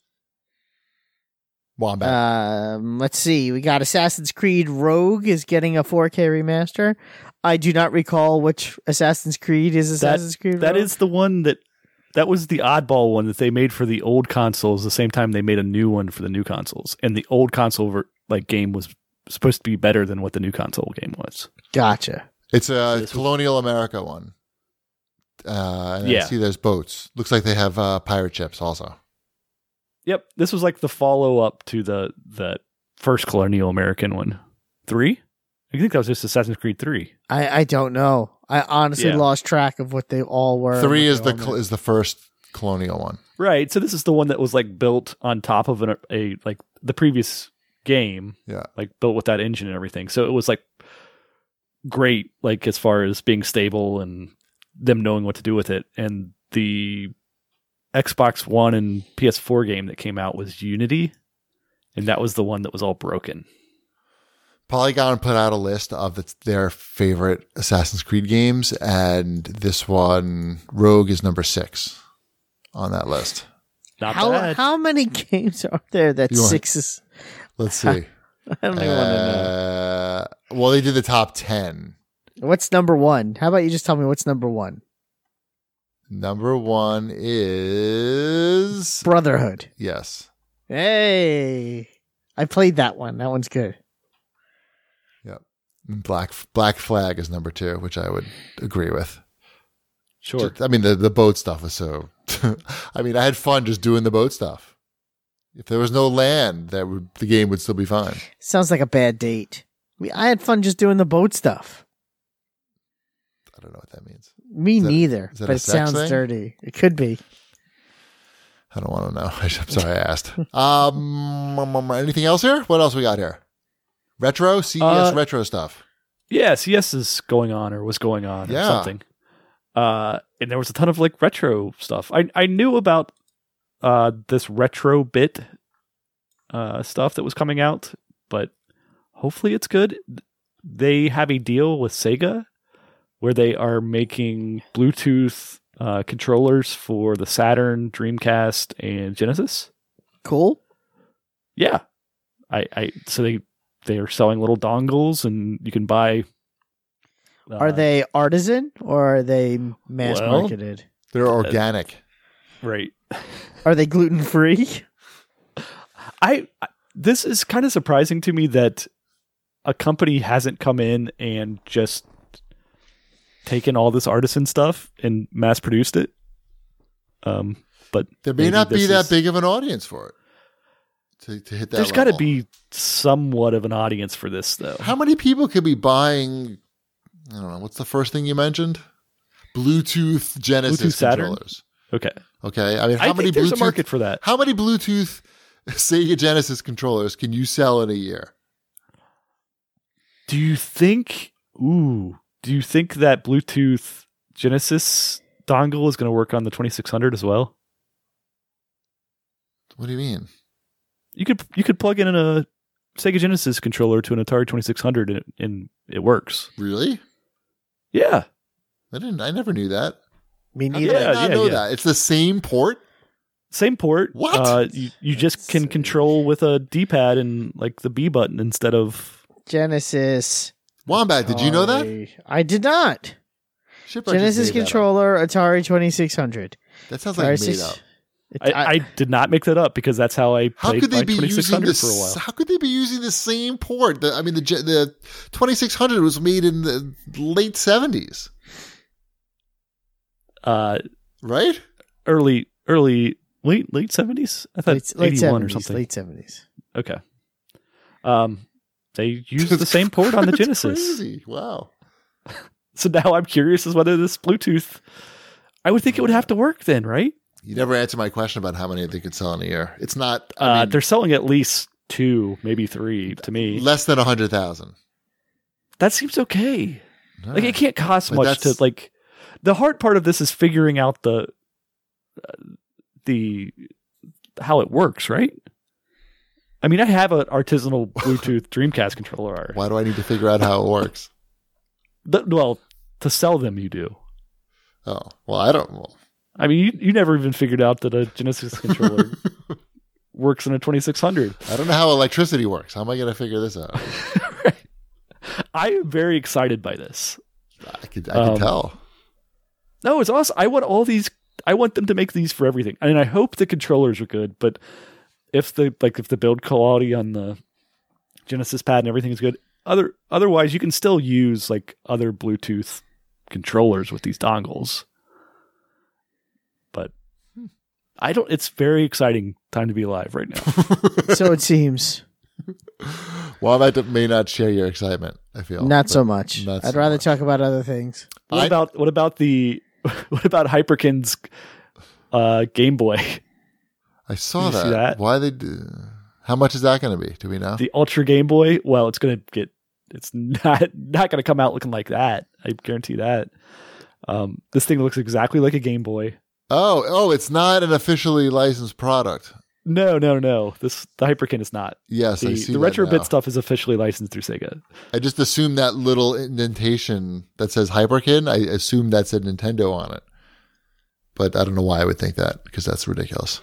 Wombat. Um, let's see. We got Assassin's Creed Rogue is getting a four K remaster. I do not recall which Assassin's Creed is Assassin's Creed That Rogue. is the one that that was the oddball one that they made for the old consoles. The same time they made a new one for the new consoles, and the old console ver- like game was supposed to be better than what the new console game was. Gotcha. it's a this was- Colonial America one. Uh, and I Yeah. see there's boats. Looks like they have uh, pirate ships also. Yep, this was like the follow up to the the first Colonial American one. three? I think that was just Assassin's Creed three. I, I don't know. I honestly Yeah. lost track of what they all were. Three what is they the all cl- meant. is the first Colonial one. Right. So this is the one that was like built on top of an, a like the previous game, Yeah. like built with that engine and everything. So it was like great, like as far as being stable and them knowing what to do with it. And the Xbox One and P S four game that came out was Unity, and that was the one that was all broken. Polygon put out a list of its, their favorite Assassin's Creed games, and this one, Rogue, is number six on that list. Not How bad. how many games are there that You want- six is? Let's see. I don't even want to know. Uh, well, they did the top ten. What's number one? How about you just tell me what's number one? Number one is Brotherhood. yes. Hey, I played that one. That one's good. Black Black Flag is number two, which I would agree with. Sure. I mean, the, the boat stuff was so. I mean, I had fun just doing the boat stuff. If there was no land, that would the game would still be fine. Sounds like a bad date. We, I had fun just doing the boat stuff. I don't know what that means. Me Is that- neither, is that but a it sex sounds thing? dirty. It could be. I don't want to know. I'm sorry I asked. Um, anything else here? What else we got here? Retro C E S Uh, retro stuff. Yeah, C S is going on or was going on Yeah. or something. Uh, and there was a ton of like retro stuff. I I knew about uh, this retro bit uh, stuff that was coming out, but hopefully it's good. They have a deal with Sega where they are making Bluetooth uh, controllers for the Saturn, Dreamcast, and Genesis. Cool. Yeah, I, I so they they are selling little dongles, and you can buy. Uh, Are they artisan or are they mass Well- marketed? They're organic. right? Are they gluten free? I, I this is kind of surprising to me that a company hasn't come in and just taken all this artisan stuff and mass produced it. Um, but There may maybe not be this that is- big of an audience for it to, to hit that. There's got to level. be somewhat of an audience for this, though. How many people could be buying? I don't know. What's the first thing you mentioned? Bluetooth Genesis Bluetooth Saturn? controllers. Okay, Okay, I mean, how I many think there's Bluetooth? a market for that. How many Bluetooth Sega Genesis controllers can you sell in a year? Do you think? Ooh, do you think that Bluetooth Genesis dongle is going to work on the twenty-six hundred as well? What do you mean? You could you could plug in a Sega Genesis controller to an Atari twenty-six hundred and it, and it works. Really? Yeah, I didn't. I never knew that. Me How neither. did I Yeah, not yeah, know yeah. that? It's the same port. same port. What? Uh, you you just can control with a D-pad and like the B button instead of. Genesis. Wombat, did you know that? Atari- I did not. Shipwreck just Genesis made that up. controller, Atari twenty-six hundred. That sounds like Atari made six- up. it- I, I did not make that up because that's how I How played could they my be twenty-six using hundred this? for a while. How could they be using the same port? The, I mean, the Ge- the twenty-six hundred was made in the late seventies, Uh, right? early early late late seventies. I thought late, late eighty-one or seventies. something. Late seventies. Okay. Um, they used the same port on the That's Genesis. Crazy. Wow. So now I'm curious as whether this Bluetooth. I would think it would have to work then, right? You never answered my question about how many they could sell in a year. It's not. I Uh, mean, they're selling at least two, maybe three. To me, less than a hundred thousand. that seems okay. Like it can't cost But much to that's- like. The hard part of this is figuring out the uh, the how it works, right? I mean, I have an artisanal Bluetooth Dreamcast controller. Why do I need to figure out how it works? The- well, to sell them, you do. Oh well, I don't. Well, I mean, you, you never even figured out that a Genesis controller works in a twenty-six hundred. I don't know how electricity works. How am I going to figure this out? Right. I am very excited by this. I could. I could Um, tell. No, it's awesome. I want all these. I want them to make these for everything. I mean, I hope the controllers are good, but if the like if the build quality on the Genesis pad and everything is good, other otherwise you can still use like other Bluetooth controllers with these dongles. But I don't. It's very exciting time to be alive right now. So it seems. Well, I may not share your excitement, I feel. Not but so much. not I'd so rather much. talk about other things. What I- about what about the what about Hyperkin's uh, Game Boy? I saw Did you that. see that? Why they do? How much is that going to be? Do we know? The Ultra Game Boy? Well, it's gonna get it's not not gonna come out looking like that. I guarantee that. Um, this thing looks exactly like a Game Boy. oh, oh, it's not an officially licensed product. No, no, no. This the Hyperkin is not. Yes, I The, see the that retro now. bit stuff is officially licensed through Sega. I just assumed that little indentation that says Hyperkin, I assumed that said Nintendo on it. But I don't know why I would think that, because that's ridiculous.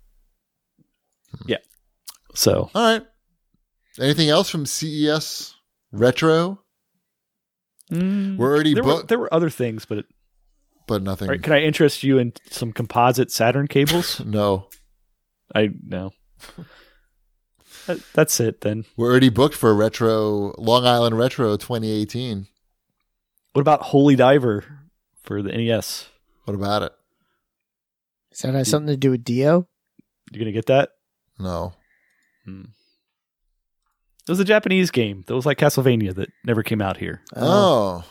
So All right. Anything else from C E S Retro? mm, We're already there were booked, there were other things, but it, but nothing. all right, can I interest you in some composite Saturn cables? No. I no. That, that's it then. We're already booked for Retro, Long Island Retro twenty eighteen. What about Holy Diver for the N E S? What about it? Does that have something to do with Dio? You gonna get that? No. Hmm. It was a Japanese game that was like Castlevania that never came out here Oh.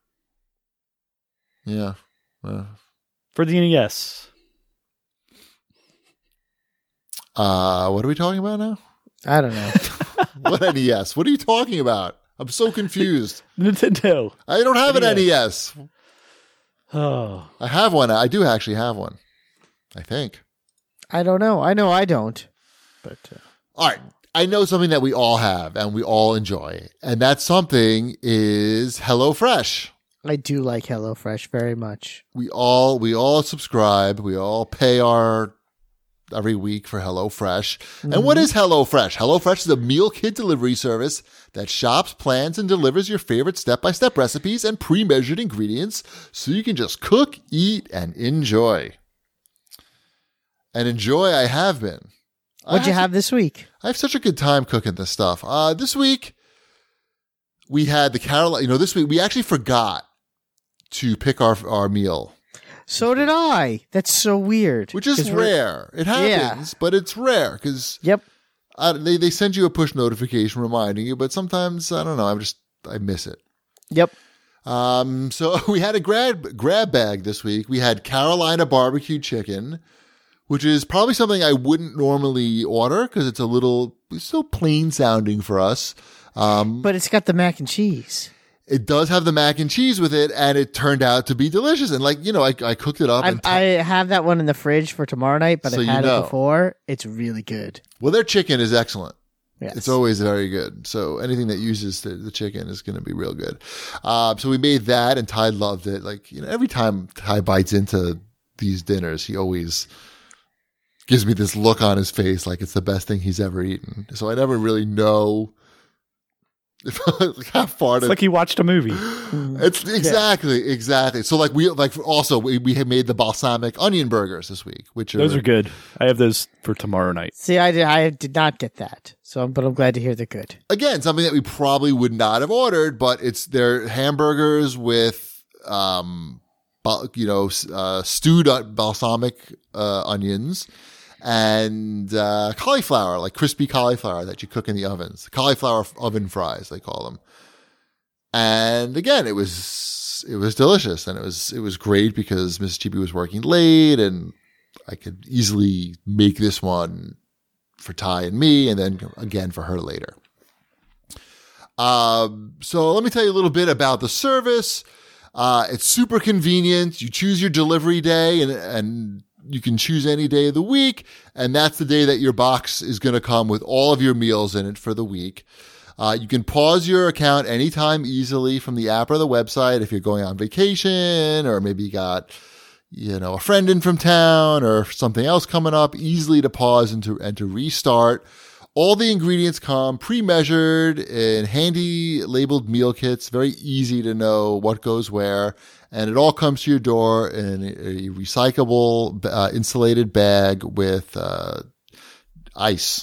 Yeah. Uh, for the N E S. uh, what are we talking about now? I don't know. What N E S? What are you talking about? I'm so confused. Nintendo. I don't have an N N E E S. S. Oh, I have one. I do actually have one. I think. I don't know. I know I don't. But uh, All right. I know something that we all have and we all enjoy. And that something is HelloFresh. I do like HelloFresh very much. We all we all subscribe. We all pay our every week for HelloFresh. Mm-hmm. And what is HelloFresh? HelloFresh is a meal kit delivery service that shops, plans, and delivers your favorite step-by-step recipes and pre-measured ingredients so you can just cook, eat, and enjoy. And enjoy I have been. What'd you I have this week? I have such a good time cooking this stuff. Uh, this week, we had the Carolina, you know, this week we actually forgot to pick our our meal, So did I. That's so weird. which is 'Cause we're- rare. It happens, but it's rare because Yep. they, they send you a push notification reminding you, but sometimes, I don't know, I'm just, I miss it. Yep. Um, so we had a grab, grab bag this week. We had Carolina barbecue chicken, which is probably something I wouldn't normally order because it's a little, it's so plain sounding for us. Um, But it's got the mac and cheese. it does have the mac and cheese with it, and it turned out to be delicious. And like, you know, I, I cooked it up. I, and I have that one in the fridge for tomorrow night, but So I've you had know. it before. It's really good. well, their chicken is excellent. Yes. It's always very good. So anything that uses the, the chicken is going to be real good. Uh, so we made that, and Ty loved it. Like, you know, every time Ty bites into these dinners, he always gives me this look on his face like it's the best thing he's ever eaten. So I never really know if, how far it's to. like you watched a movie. It's exactly, exactly. So like we like also we, we had made the balsamic onion burgers this week, which are, Those are good. I have those for tomorrow night. See, I did, I did not get that. So, but I'm glad to hear they're good. again something that we probably would not have ordered, but it's their hamburgers with um, bal- you know, uh, stewed balsamic uh, onions and uh, cauliflower, like crispy cauliflower that you cook in the ovens, cauliflower oven fries they call them. And again, it was it was delicious, and it was it was great because Missus Chibi was working late, and I could easily make this one for Ty and me, and then again for her later. Um, so let me tell you a little bit about the service. Uh, it's super convenient. You choose your delivery day, and and you can choose any day of the week, and that's the day that your box is going to come with all of your meals in it for the week. Uh, you can pause your account anytime easily from the app or the website if you're going on vacation, or maybe you got, you know, a friend in from town or something else coming up, easily to pause and to, and to restart. All the ingredients come pre-measured in handy labeled meal kits, very easy to know what goes where, and it all comes to your door in a recyclable uh, insulated bag with uh, ice.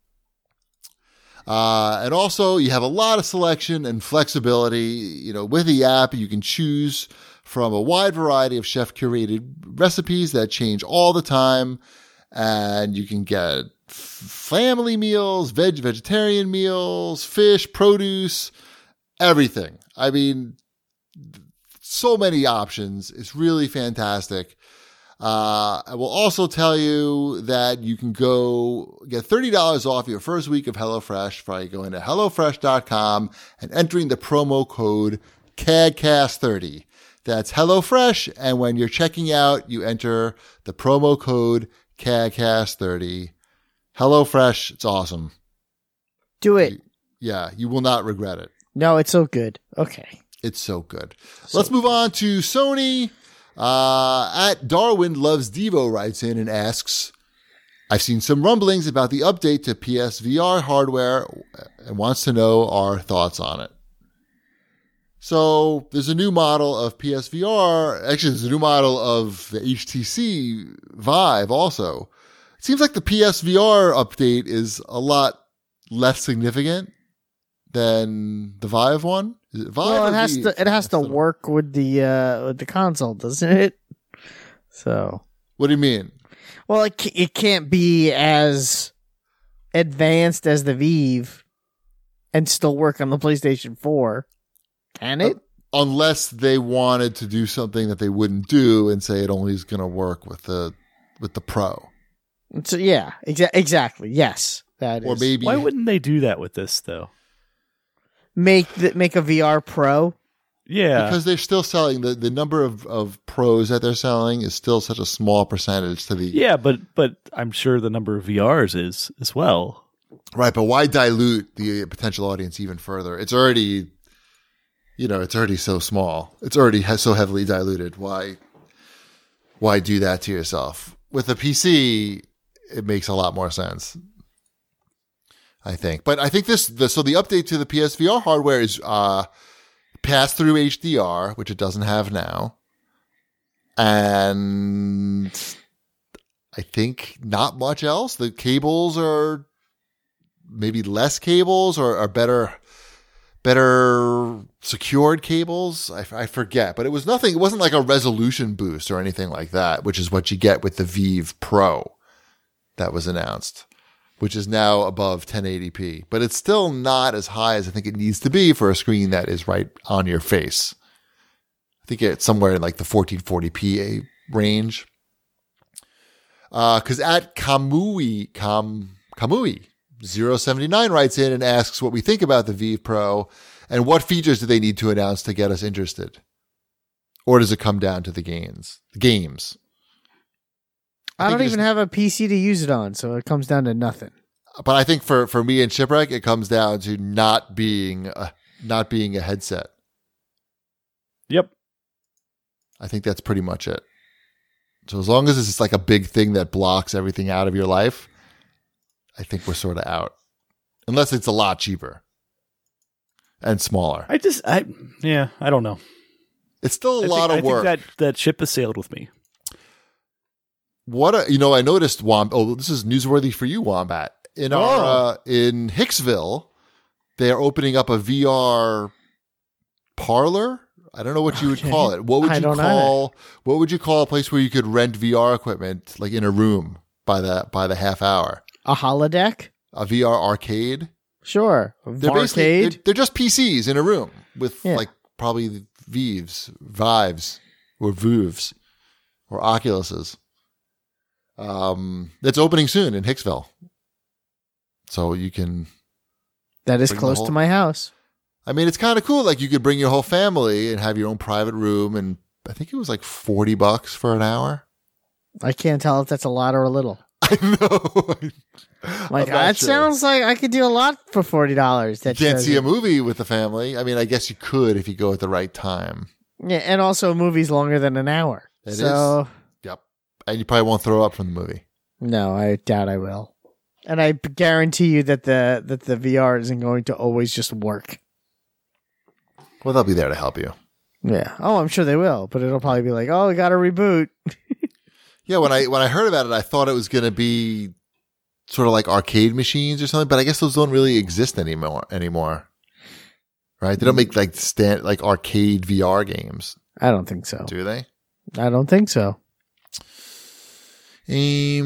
Uh, and also you have a lot of selection and flexibility. You know, with the app, you can choose from a wide variety of chef curated recipes that change all the time. And you can get f- family meals, veg, vegetarian meals, fish, produce, everything. I mean, so many options. It's really fantastic. Uh, I will also tell you that you can go get thirty dollars off your first week of HelloFresh by going to HelloFresh dot com and entering the promo code C A G C A S T thirty. That's HelloFresh, and when you're checking out, you enter the promo code C A G C A S T thirty. HelloFresh, it's awesome. Do it. Yeah, you will not regret it. No, it's so good. Okay. It's so good. So Let's move on to Sony. Uh, at Darwin Loves Devo writes in and asks, I've seen some rumblings about the update to P S V R hardware and wants to know our thoughts on it. So there's a new model of P S V R. Actually, there's a new model of the H T C Vive also. It seems like the P S V R update is a lot less significant than the Vive one. Is it Vive well, it or has Vive? to it has to work with the uh, with the console, doesn't it? So, What do you mean? well, it ca- it can't be as advanced as the Vive and still work on the PlayStation four, can it? Unless they wanted to do something that they wouldn't do and say it only is going to work with the with the Pro, So yeah, exa- exactly. Yes, that or is. maybe Why wouldn't they do that with this though? make the, make a V R Pro. Yeah, because they're still selling the, the number of, of pros that they're selling is still such a small percentage to the yeah, but but I'm sure the number of V Rs is as well. right. But why dilute the potential audience even further? It's already, you know, it's already so small. It's already has so heavily diluted. Why, why do that to yourself? With a P C, it makes a lot more sense, I think. But I think this, the, so the update to the P S V R hardware is uh, pass through H D R, which it doesn't have now. And I think not much else. The cables are maybe less cables or are better, better secured cables. I, I forget, but it was nothing. It wasn't like a resolution boost or anything like that, which is what you get with the Vive Pro that was announced, which is now above ten eighty p, but it's still not as high as I think it needs to be for a screen that is right on your face. I think it's somewhere in like the fourteen forty p range. Uh, cause at Kamui, Kam, Kamui zero seven nine writes in and asks what we think about the Vive Pro and what features do they need to announce to get us interested? Or does it come down to the games, the games? I, I don't think even just- have a P C to use it on, so it comes down to nothing. But I think for, for me and Shipwreck, it comes down to not being a, not being a headset. Yep. I think that's pretty much it. So as long as it's like a big thing that blocks everything out of your life, I think we're sort of out. Unless it's a lot cheaper and smaller. I just I yeah, I don't know. It's still a I lot think, of work. I think that that ship has sailed with me. What a, you know, I noticed Wombat. Oh, this is newsworthy for you, Wombat. In our Oh. uh, in Hicksville, they are opening up a V R parlor. I don't know what you would Okay. call it. What would I you don't call? What would you call a place where you could rent V R equipment, like in a room by the by the half hour? A holodeck? A V R arcade. Sure. They're basically Arcade? they're, they're just P Cs in a room with Yeah. like probably Vives, Vives, or Vuves, or Oculuses. Um, that's opening soon in Hicksville, so you can. That is Bring the close whole- to my house. I mean, it's kind of cool. Like you could bring your whole family and have your own private room, and I think it was like forty bucks for an hour. I can't tell if that's a lot or a little. I know. Like I'm not that sure. sounds like I could do a lot for forty dollars. You That can't see a doesn't- movie with the family. I mean, I guess you could if you go at the right time. Yeah, and also a movie's longer than an hour. It so Yep. And you probably won't throw up from the movie. no, I doubt I will. And I b- guarantee you that the that the V R isn't going to always just work. Well, they'll be there to help you. Yeah. Oh, I'm sure they will, but it'll probably be like, oh, we got to reboot. Yeah, when I when I heard about it, I thought it was going to be sort of like arcade machines or something, but I guess those don't really exist anymore. Anymore, right? They don't make like stand like arcade V R games, I don't think so. do they? I don't think so. Um,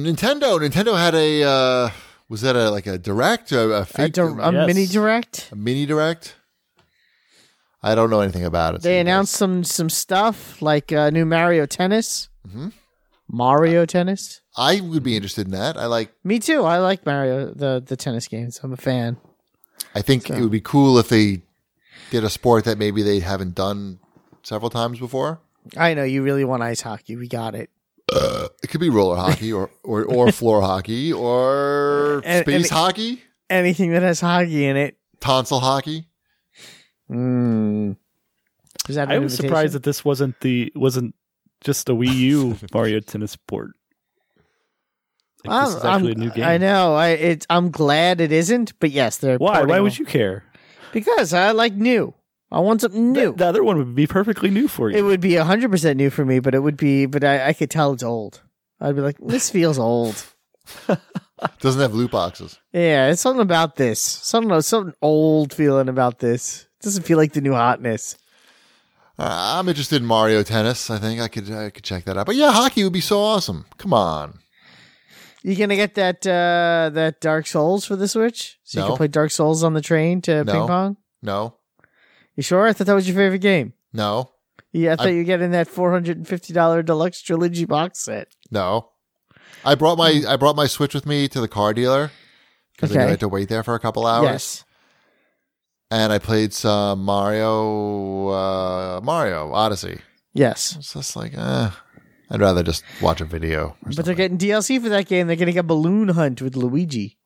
Nintendo. Nintendo had a uh, was that a like a direct, a, a A, fake, dir- a Yes. mini direct. a mini direct? I don't know anything about it. so They you announced some some stuff like uh, new Mario Tennis. Mhm. Mario Tennis. guys. I would be interested in that. I like. Me too. I like Mario the the tennis games. I'm a fan. I think So- it would be cool if they did a sport that maybe they haven't done several times before. I know you really want ice hockey. We got it. Uh, it could be roller hockey or or, or floor hockey or And- space and- hockey, Anything that has hockey in it. tonsil hockey. Mm. Is that an I was invitation? surprised that this wasn't the wasn't just a Wii U Mario Tennis port. Like, this is I'm- actually I'm- a new game. I know. I it's. I'm glad it isn't. But yes, they're Why? porting Why them. would you care? Because I like new. I want something new. The, the other one would be perfectly new for you. It would be one hundred percent new for me, but it would be, but I, I could tell it's old. I'd be like, this feels old. Doesn't have loot boxes. Yeah, it's something about this. Something, something old feeling about this. It doesn't feel like the new hotness. Uh, I'm interested in Mario Tennis. I think I could I could check that out. But yeah, hockey would be so awesome. Come on. You gonna get that uh, that Dark Souls for the Switch? So you No. can play Dark Souls on the train to No. ping pong? No, You sure? I thought that was your favorite game. no, Yeah, I thought I- you were getting that four hundred fifty dollars deluxe trilogy box set. no. I brought my I brought my Switch with me to the car dealer because I Okay. had to wait there for a couple hours. Yes. And I played some Mario uh, Mario Odyssey. Yes. It's just like, eh, I'd rather just watch a video. Or But they're something. getting D L C for that game. They're getting a balloon hunt with Luigi.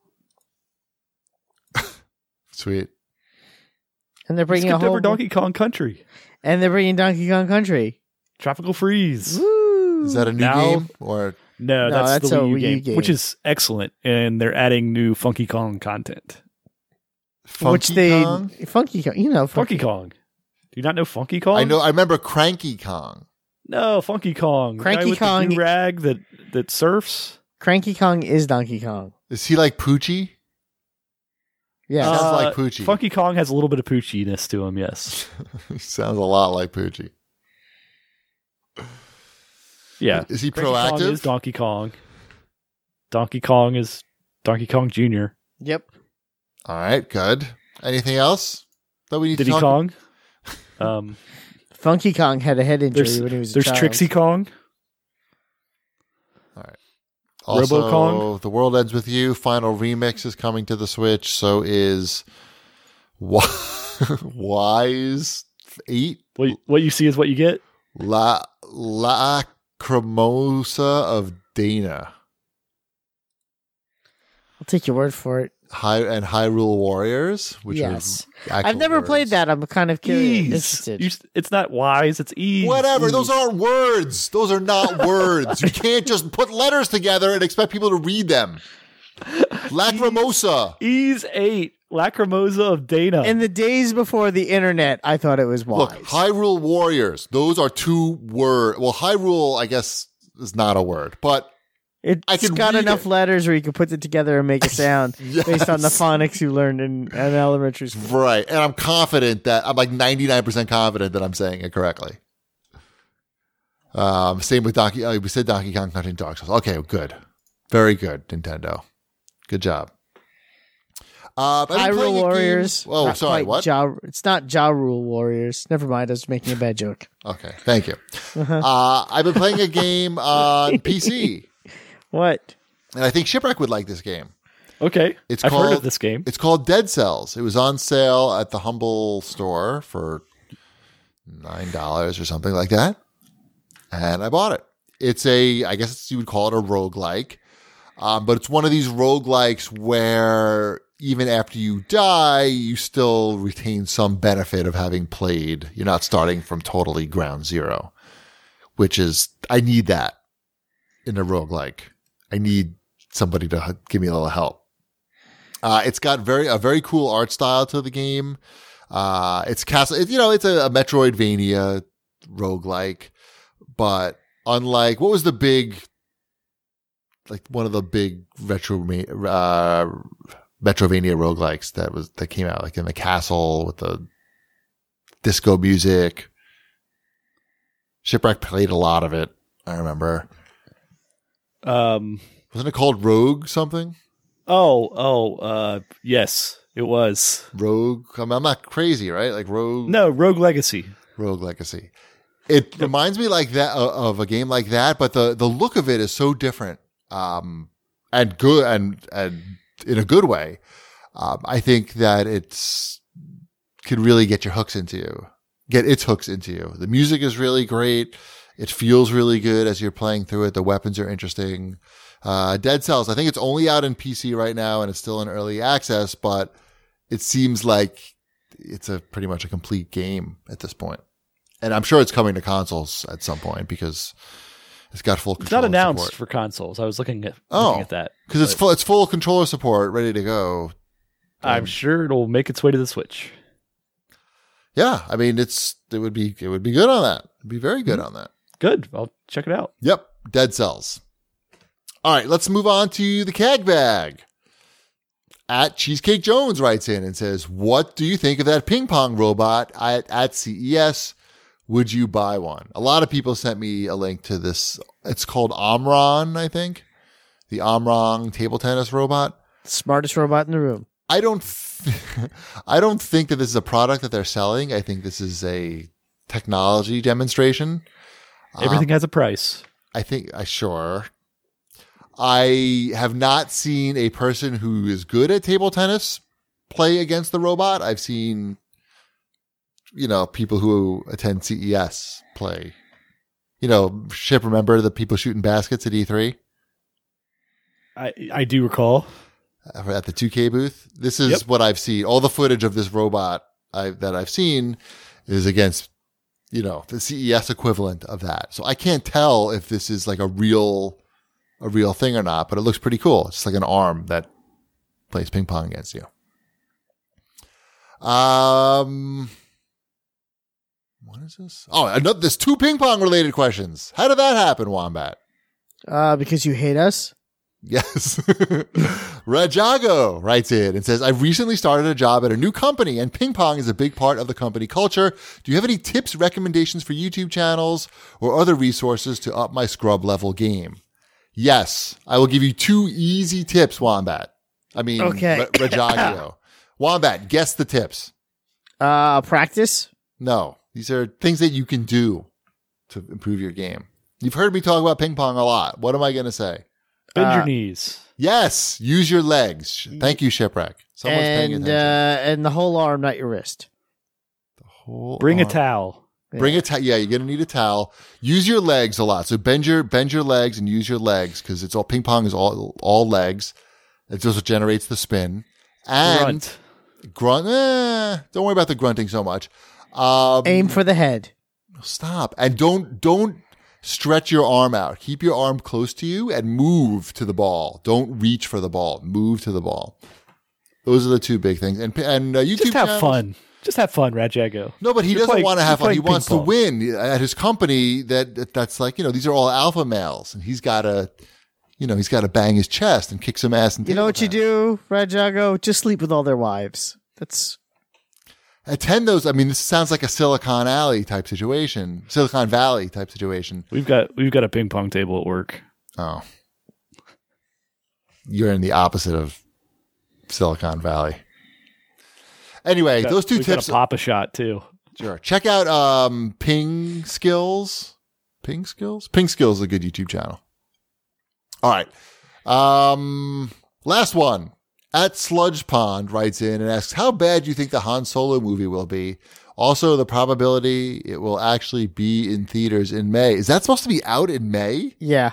Sweet. And they're bringing a Skipped whole over Donkey Kong Country. and they're bringing Donkey Kong Country. Tropical Freeze. Woo! Is that a new Now- game or No, No, that's, that's the a Wii U Wii U game, game. which is excellent, and they're adding new Funky Kong content. Funky Which they Kong? Funky Kong, you know, Funky Kong. Do you not know Funky Kong? I know. I remember Cranky Kong. No, Funky Kong. The Cranky guy with Kong- the rag that that surfs. Cranky Kong is Donkey Kong. Is he like Poochie? Yeah. Sounds Uh, like Poochie. Funky Kong has a little bit of poochiness to him. Yes. He sounds a lot like Poochie. Yeah. Is he Cranky Kong proactive? is Donkey Kong. Donkey Kong is Donkey Kong Junior Yep. All right, good. Anything else that we need Diddy to talk Kong. Um, Funky Kong had a head injury there's when he was a there's child. Trixie Kong. Also, RoboKong? The World Ends With You final remix is coming to the Switch. So is Wi- Wise eight What what you see is what you get. La La Cremosa of Dana. I'll take your word for it. High and Hyrule Warriors, which Yes. are actual I've never words. played that. I'm kind of curious. Ease. Interested. You s- it's not wise. It's ease. Whatever. Ease. Those aren't words. Those are not words. You can't just put letters together and expect people to read them. Lacrimosa. Ease eight. Lacrimosa of Dana. In the days before the internet, I thought it was wise. Look, Hyrule Warriors. Those are two words. Well, Hyrule, I guess, is not a word, but It's I can got read enough it. letters where you can put it together and make a sound based on the Yes. phonics you learned in, in elementary school. right. And I'm confident that I'm like ninety-nine percent confident that I'm saying it correctly. Um, same with Donkey. Uh, we said Donkey Kong Country and Dark Souls. Okay, good, very good, Nintendo. Good job. Uh, I've been playing a Hyrule game- Warriors. Oh, Not sorry. quite What? Ja, it's not Ja Rule Warriors. Never mind. I was making a bad joke. Okay, thank you. Uh-huh. Uh, I've been playing a game on P C, What? and I think Shipwreck would like this game. okay. It's I've heard called- of this game. It's called Dead Cells. It was on sale at the Humble store for nine dollars or something like that, and I bought it. It's a, I guess you would call it a roguelike, um, but it's one of these roguelikes where even after you die, you still retain some benefit of having played. You're not starting from totally ground zero, which is, I need that in a roguelike. I need somebody to h- give me a little help. Uh, it's got very a very cool art style to the game. Uh, it's castle, it, you know, it's a, a Metroidvania roguelike, but unlike what was the big, like one of the big retro uh, Metrovania roguelikes that was that came out, like in the castle with the disco music. Shipwreck played a lot of it, I remember. Um, Wasn't it called Rogue something? oh, oh, uh, yes, it was. Rogue. I mean, I'm not crazy, right? Like Rogue. No, Rogue Legacy. Rogue Legacy. It reminds me like that of a game like that, but the the look of it is so different, um, and good and and in a good way. Um, I think that it's can really get your hooks into you, get its hooks into you. The music is really great. It feels really good as you're playing through it. The weapons are interesting. Uh, Dead Cells, I think it's only out in P C right now and it's still in early access, but it seems like it's a pretty much a complete game at this point. And I'm sure it's coming to consoles at some point because it's got full It's controller not announced support. for consoles. I was looking at Oh, looking at that Because it's but full, it's full controller support, ready to go. I'm Um, sure it'll make its way to the Switch. Yeah, I mean, it's it would be it would be good on that. It'd be very good Mm-hmm. on that. Good. I'll check it out. Yep, Dead Cells. All right, let's move on to the Keg Bag. At Cheesecake Jones writes in and says, "What do you think of that ping pong robot at, at C E S? Would you buy one?" A lot of people sent me a link to this. It's called Omron, I think. The Omron table tennis robot. Smartest robot in the room. I don't, th- I don't think that this is a product that they're selling. I think this is a technology demonstration. Everything has a price. I think I sure. I have not seen a person who is good at table tennis play against the robot. I've seen, you know, people who attend C E S play. You know, Ship, remember the people shooting baskets at E three? I I do recall. At the two K booth? This is Yep. what I've seen. All the footage of this robot I, that I've seen is against, you know, the C E S equivalent of that. So I can't tell if this is like a real, a real thing or not, but it looks pretty cool. It's like an arm that plays ping pong against you. Um, what is this? Oh, another, there's two ping pong related questions. How did that happen, Wombat? Uh, because you hate us. Yes. Rajago writes in and says, "I've recently started a job at a new company and ping pong is a big part of the company culture. Do you have any tips, recommendations for YouTube channels or other resources to up my scrub level game?" Yes. I will give you two easy tips, Wombat. I mean, Okay. Ra- Rajago. Wombat, guess the tips. Uh, practice. No, these are things that you can do to improve your game. You've heard me talk about ping pong a lot. What am I going to say? Bend Uh, your knees. Yes, use your legs. Thank you, Shipwreck. Someone's paying and attention. uh, and the whole arm, not your wrist. The whole Bring a arm. towel. Bring a towel. Yeah, you're gonna need a towel. Use your legs a lot. So bend your bend your legs and use your legs because it's all ping pong is all all legs. It's just what generates the spin. And Grunt. grunt. Eh, don't worry about the grunting so much. Um, Aim for the head. Stop and don't don't stretch your arm out. Keep your arm close to you and move to the ball. Don't reach for the ball. Move to the ball. Those are the two big things. And and uh, YouTube Just have channels- fun. Just have fun, Rajago. No, but he You're doesn't playing- want to you're have fun. He playing wants ping to pong. win at his company. That, that that's like, you know, these are all alpha males, and he's got to, you know, he's got to bang his chest and kick some ass. And You know what you do, Rajago? Just sleep with all their wives. That's Attend those. I mean, this sounds like a Silicon Alley type situation, Silicon Valley type situation. We've got we've got a ping pong table at work. Oh, you're in the opposite of Silicon Valley. Anyway, Got- those two we've got tips. a pop a shot too. Sure. Check out um, Ping Skills. Ping Skills? Ping Skills is a good YouTube channel. All right. Um, last one. At Sludge Pond writes in and asks, how bad do you think the Han Solo movie will be? Also, the probability it will actually be in theaters in May. Is that supposed to be out in May? yeah.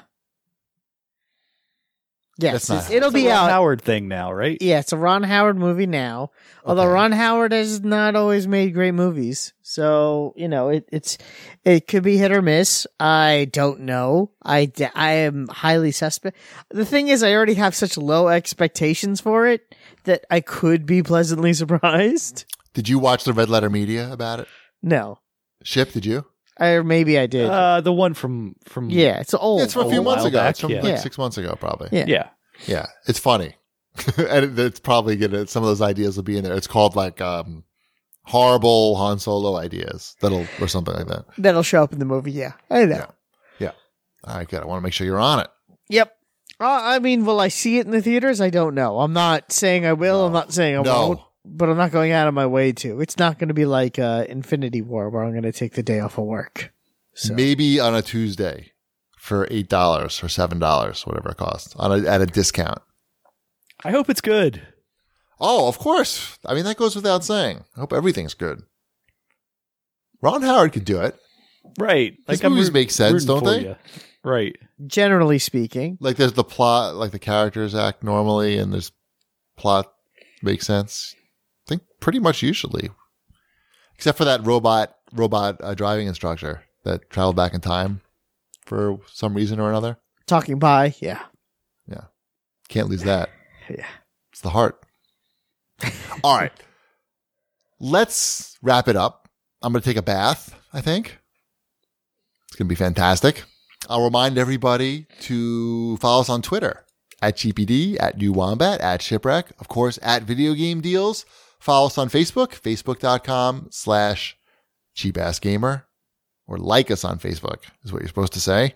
Yes, That's not it's- it'll It's a be Ron out. Howard thing now, right? Yeah, it's a Ron Howard movie now. Although Okay. Ron Howard has not always made great movies, so you know it, it's it could be hit or miss. I don't know. I d- I am highly suspect. The thing is, I already have such low expectations for it that I could be pleasantly surprised. Did you watch the Red Letter Media about it? No, Ship, did you? or maybe I did. Uh, the one from from yeah, it's old. Yeah, it's from a a few while months ago. back, It's from yeah. like Yeah. six months ago, probably. Yeah. yeah. Yeah, it's funny. And it- it's probably gonna, some of those ideas will be in there. It's called like, um, horrible Han Solo ideas that'll, or something like that. That'll show up in the movie. Yeah, I know. Yeah. All right, good. I want to make sure you're on it. Yep. Uh, I mean, will I see it in the theaters? I don't know. I'm not saying I will. No. I'm not saying I No. won't. But I'm not going out of my way to. It's not going to be like uh, Infinity War where I'm going to take the day off of work. So. Maybe on a Tuesday for eight dollars or seven dollars, whatever it costs, on a, at a discount. I hope it's good. Oh, of course. I mean, that goes without saying. I hope everything's good. Ron Howard could do it. Right. His I'm movies root- make sense, rooting don't for they? you. Right. Generally speaking. Like there's the plot, like the characters act normally, and there's plot makes sense. I think pretty much usually, except for that robot robot uh, driving instructor that traveled back in time for some reason or another. Talking pie, yeah. Yeah, can't lose that. Yeah. It's the heart. All right, let's wrap it up. I'm going to take a bath. I think it's going to be fantastic. I'll remind everybody to follow us on Twitter at G P D, at New Wombat, at Shipwreck, of course, at Video Game Deals. Follow us on Facebook, facebook.com slash cheapassgamer, or like us on Facebook is what you're supposed to say.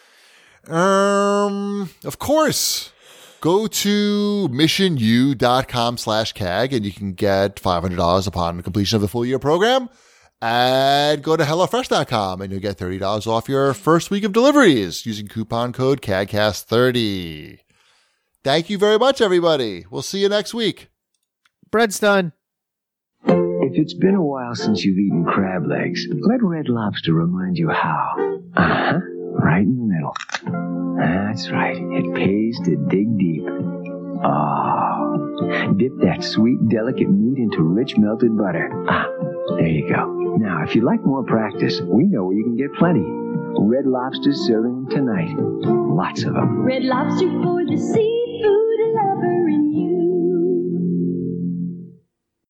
Um, of course, go to missionu.com slash CAG and you can get five hundred dollars upon completion of the full year program. And go to HelloFresh dot com and you'll get thirty dollars off your first week of deliveries using coupon code C A G cast thirty. Thank you very much, everybody. We'll see you next week. Bread's done. If it's been a while since you've eaten crab legs, let Red Lobster remind you how. Uh-huh. Right in the middle. That's right. It pays to dig deep. Oh. Dip that sweet, delicate meat into rich melted butter. Ah, there you go. Now, if you'd like more practice, we know where you can get plenty. Red Lobster's serving them tonight. Lots of them. Red Lobster for the season.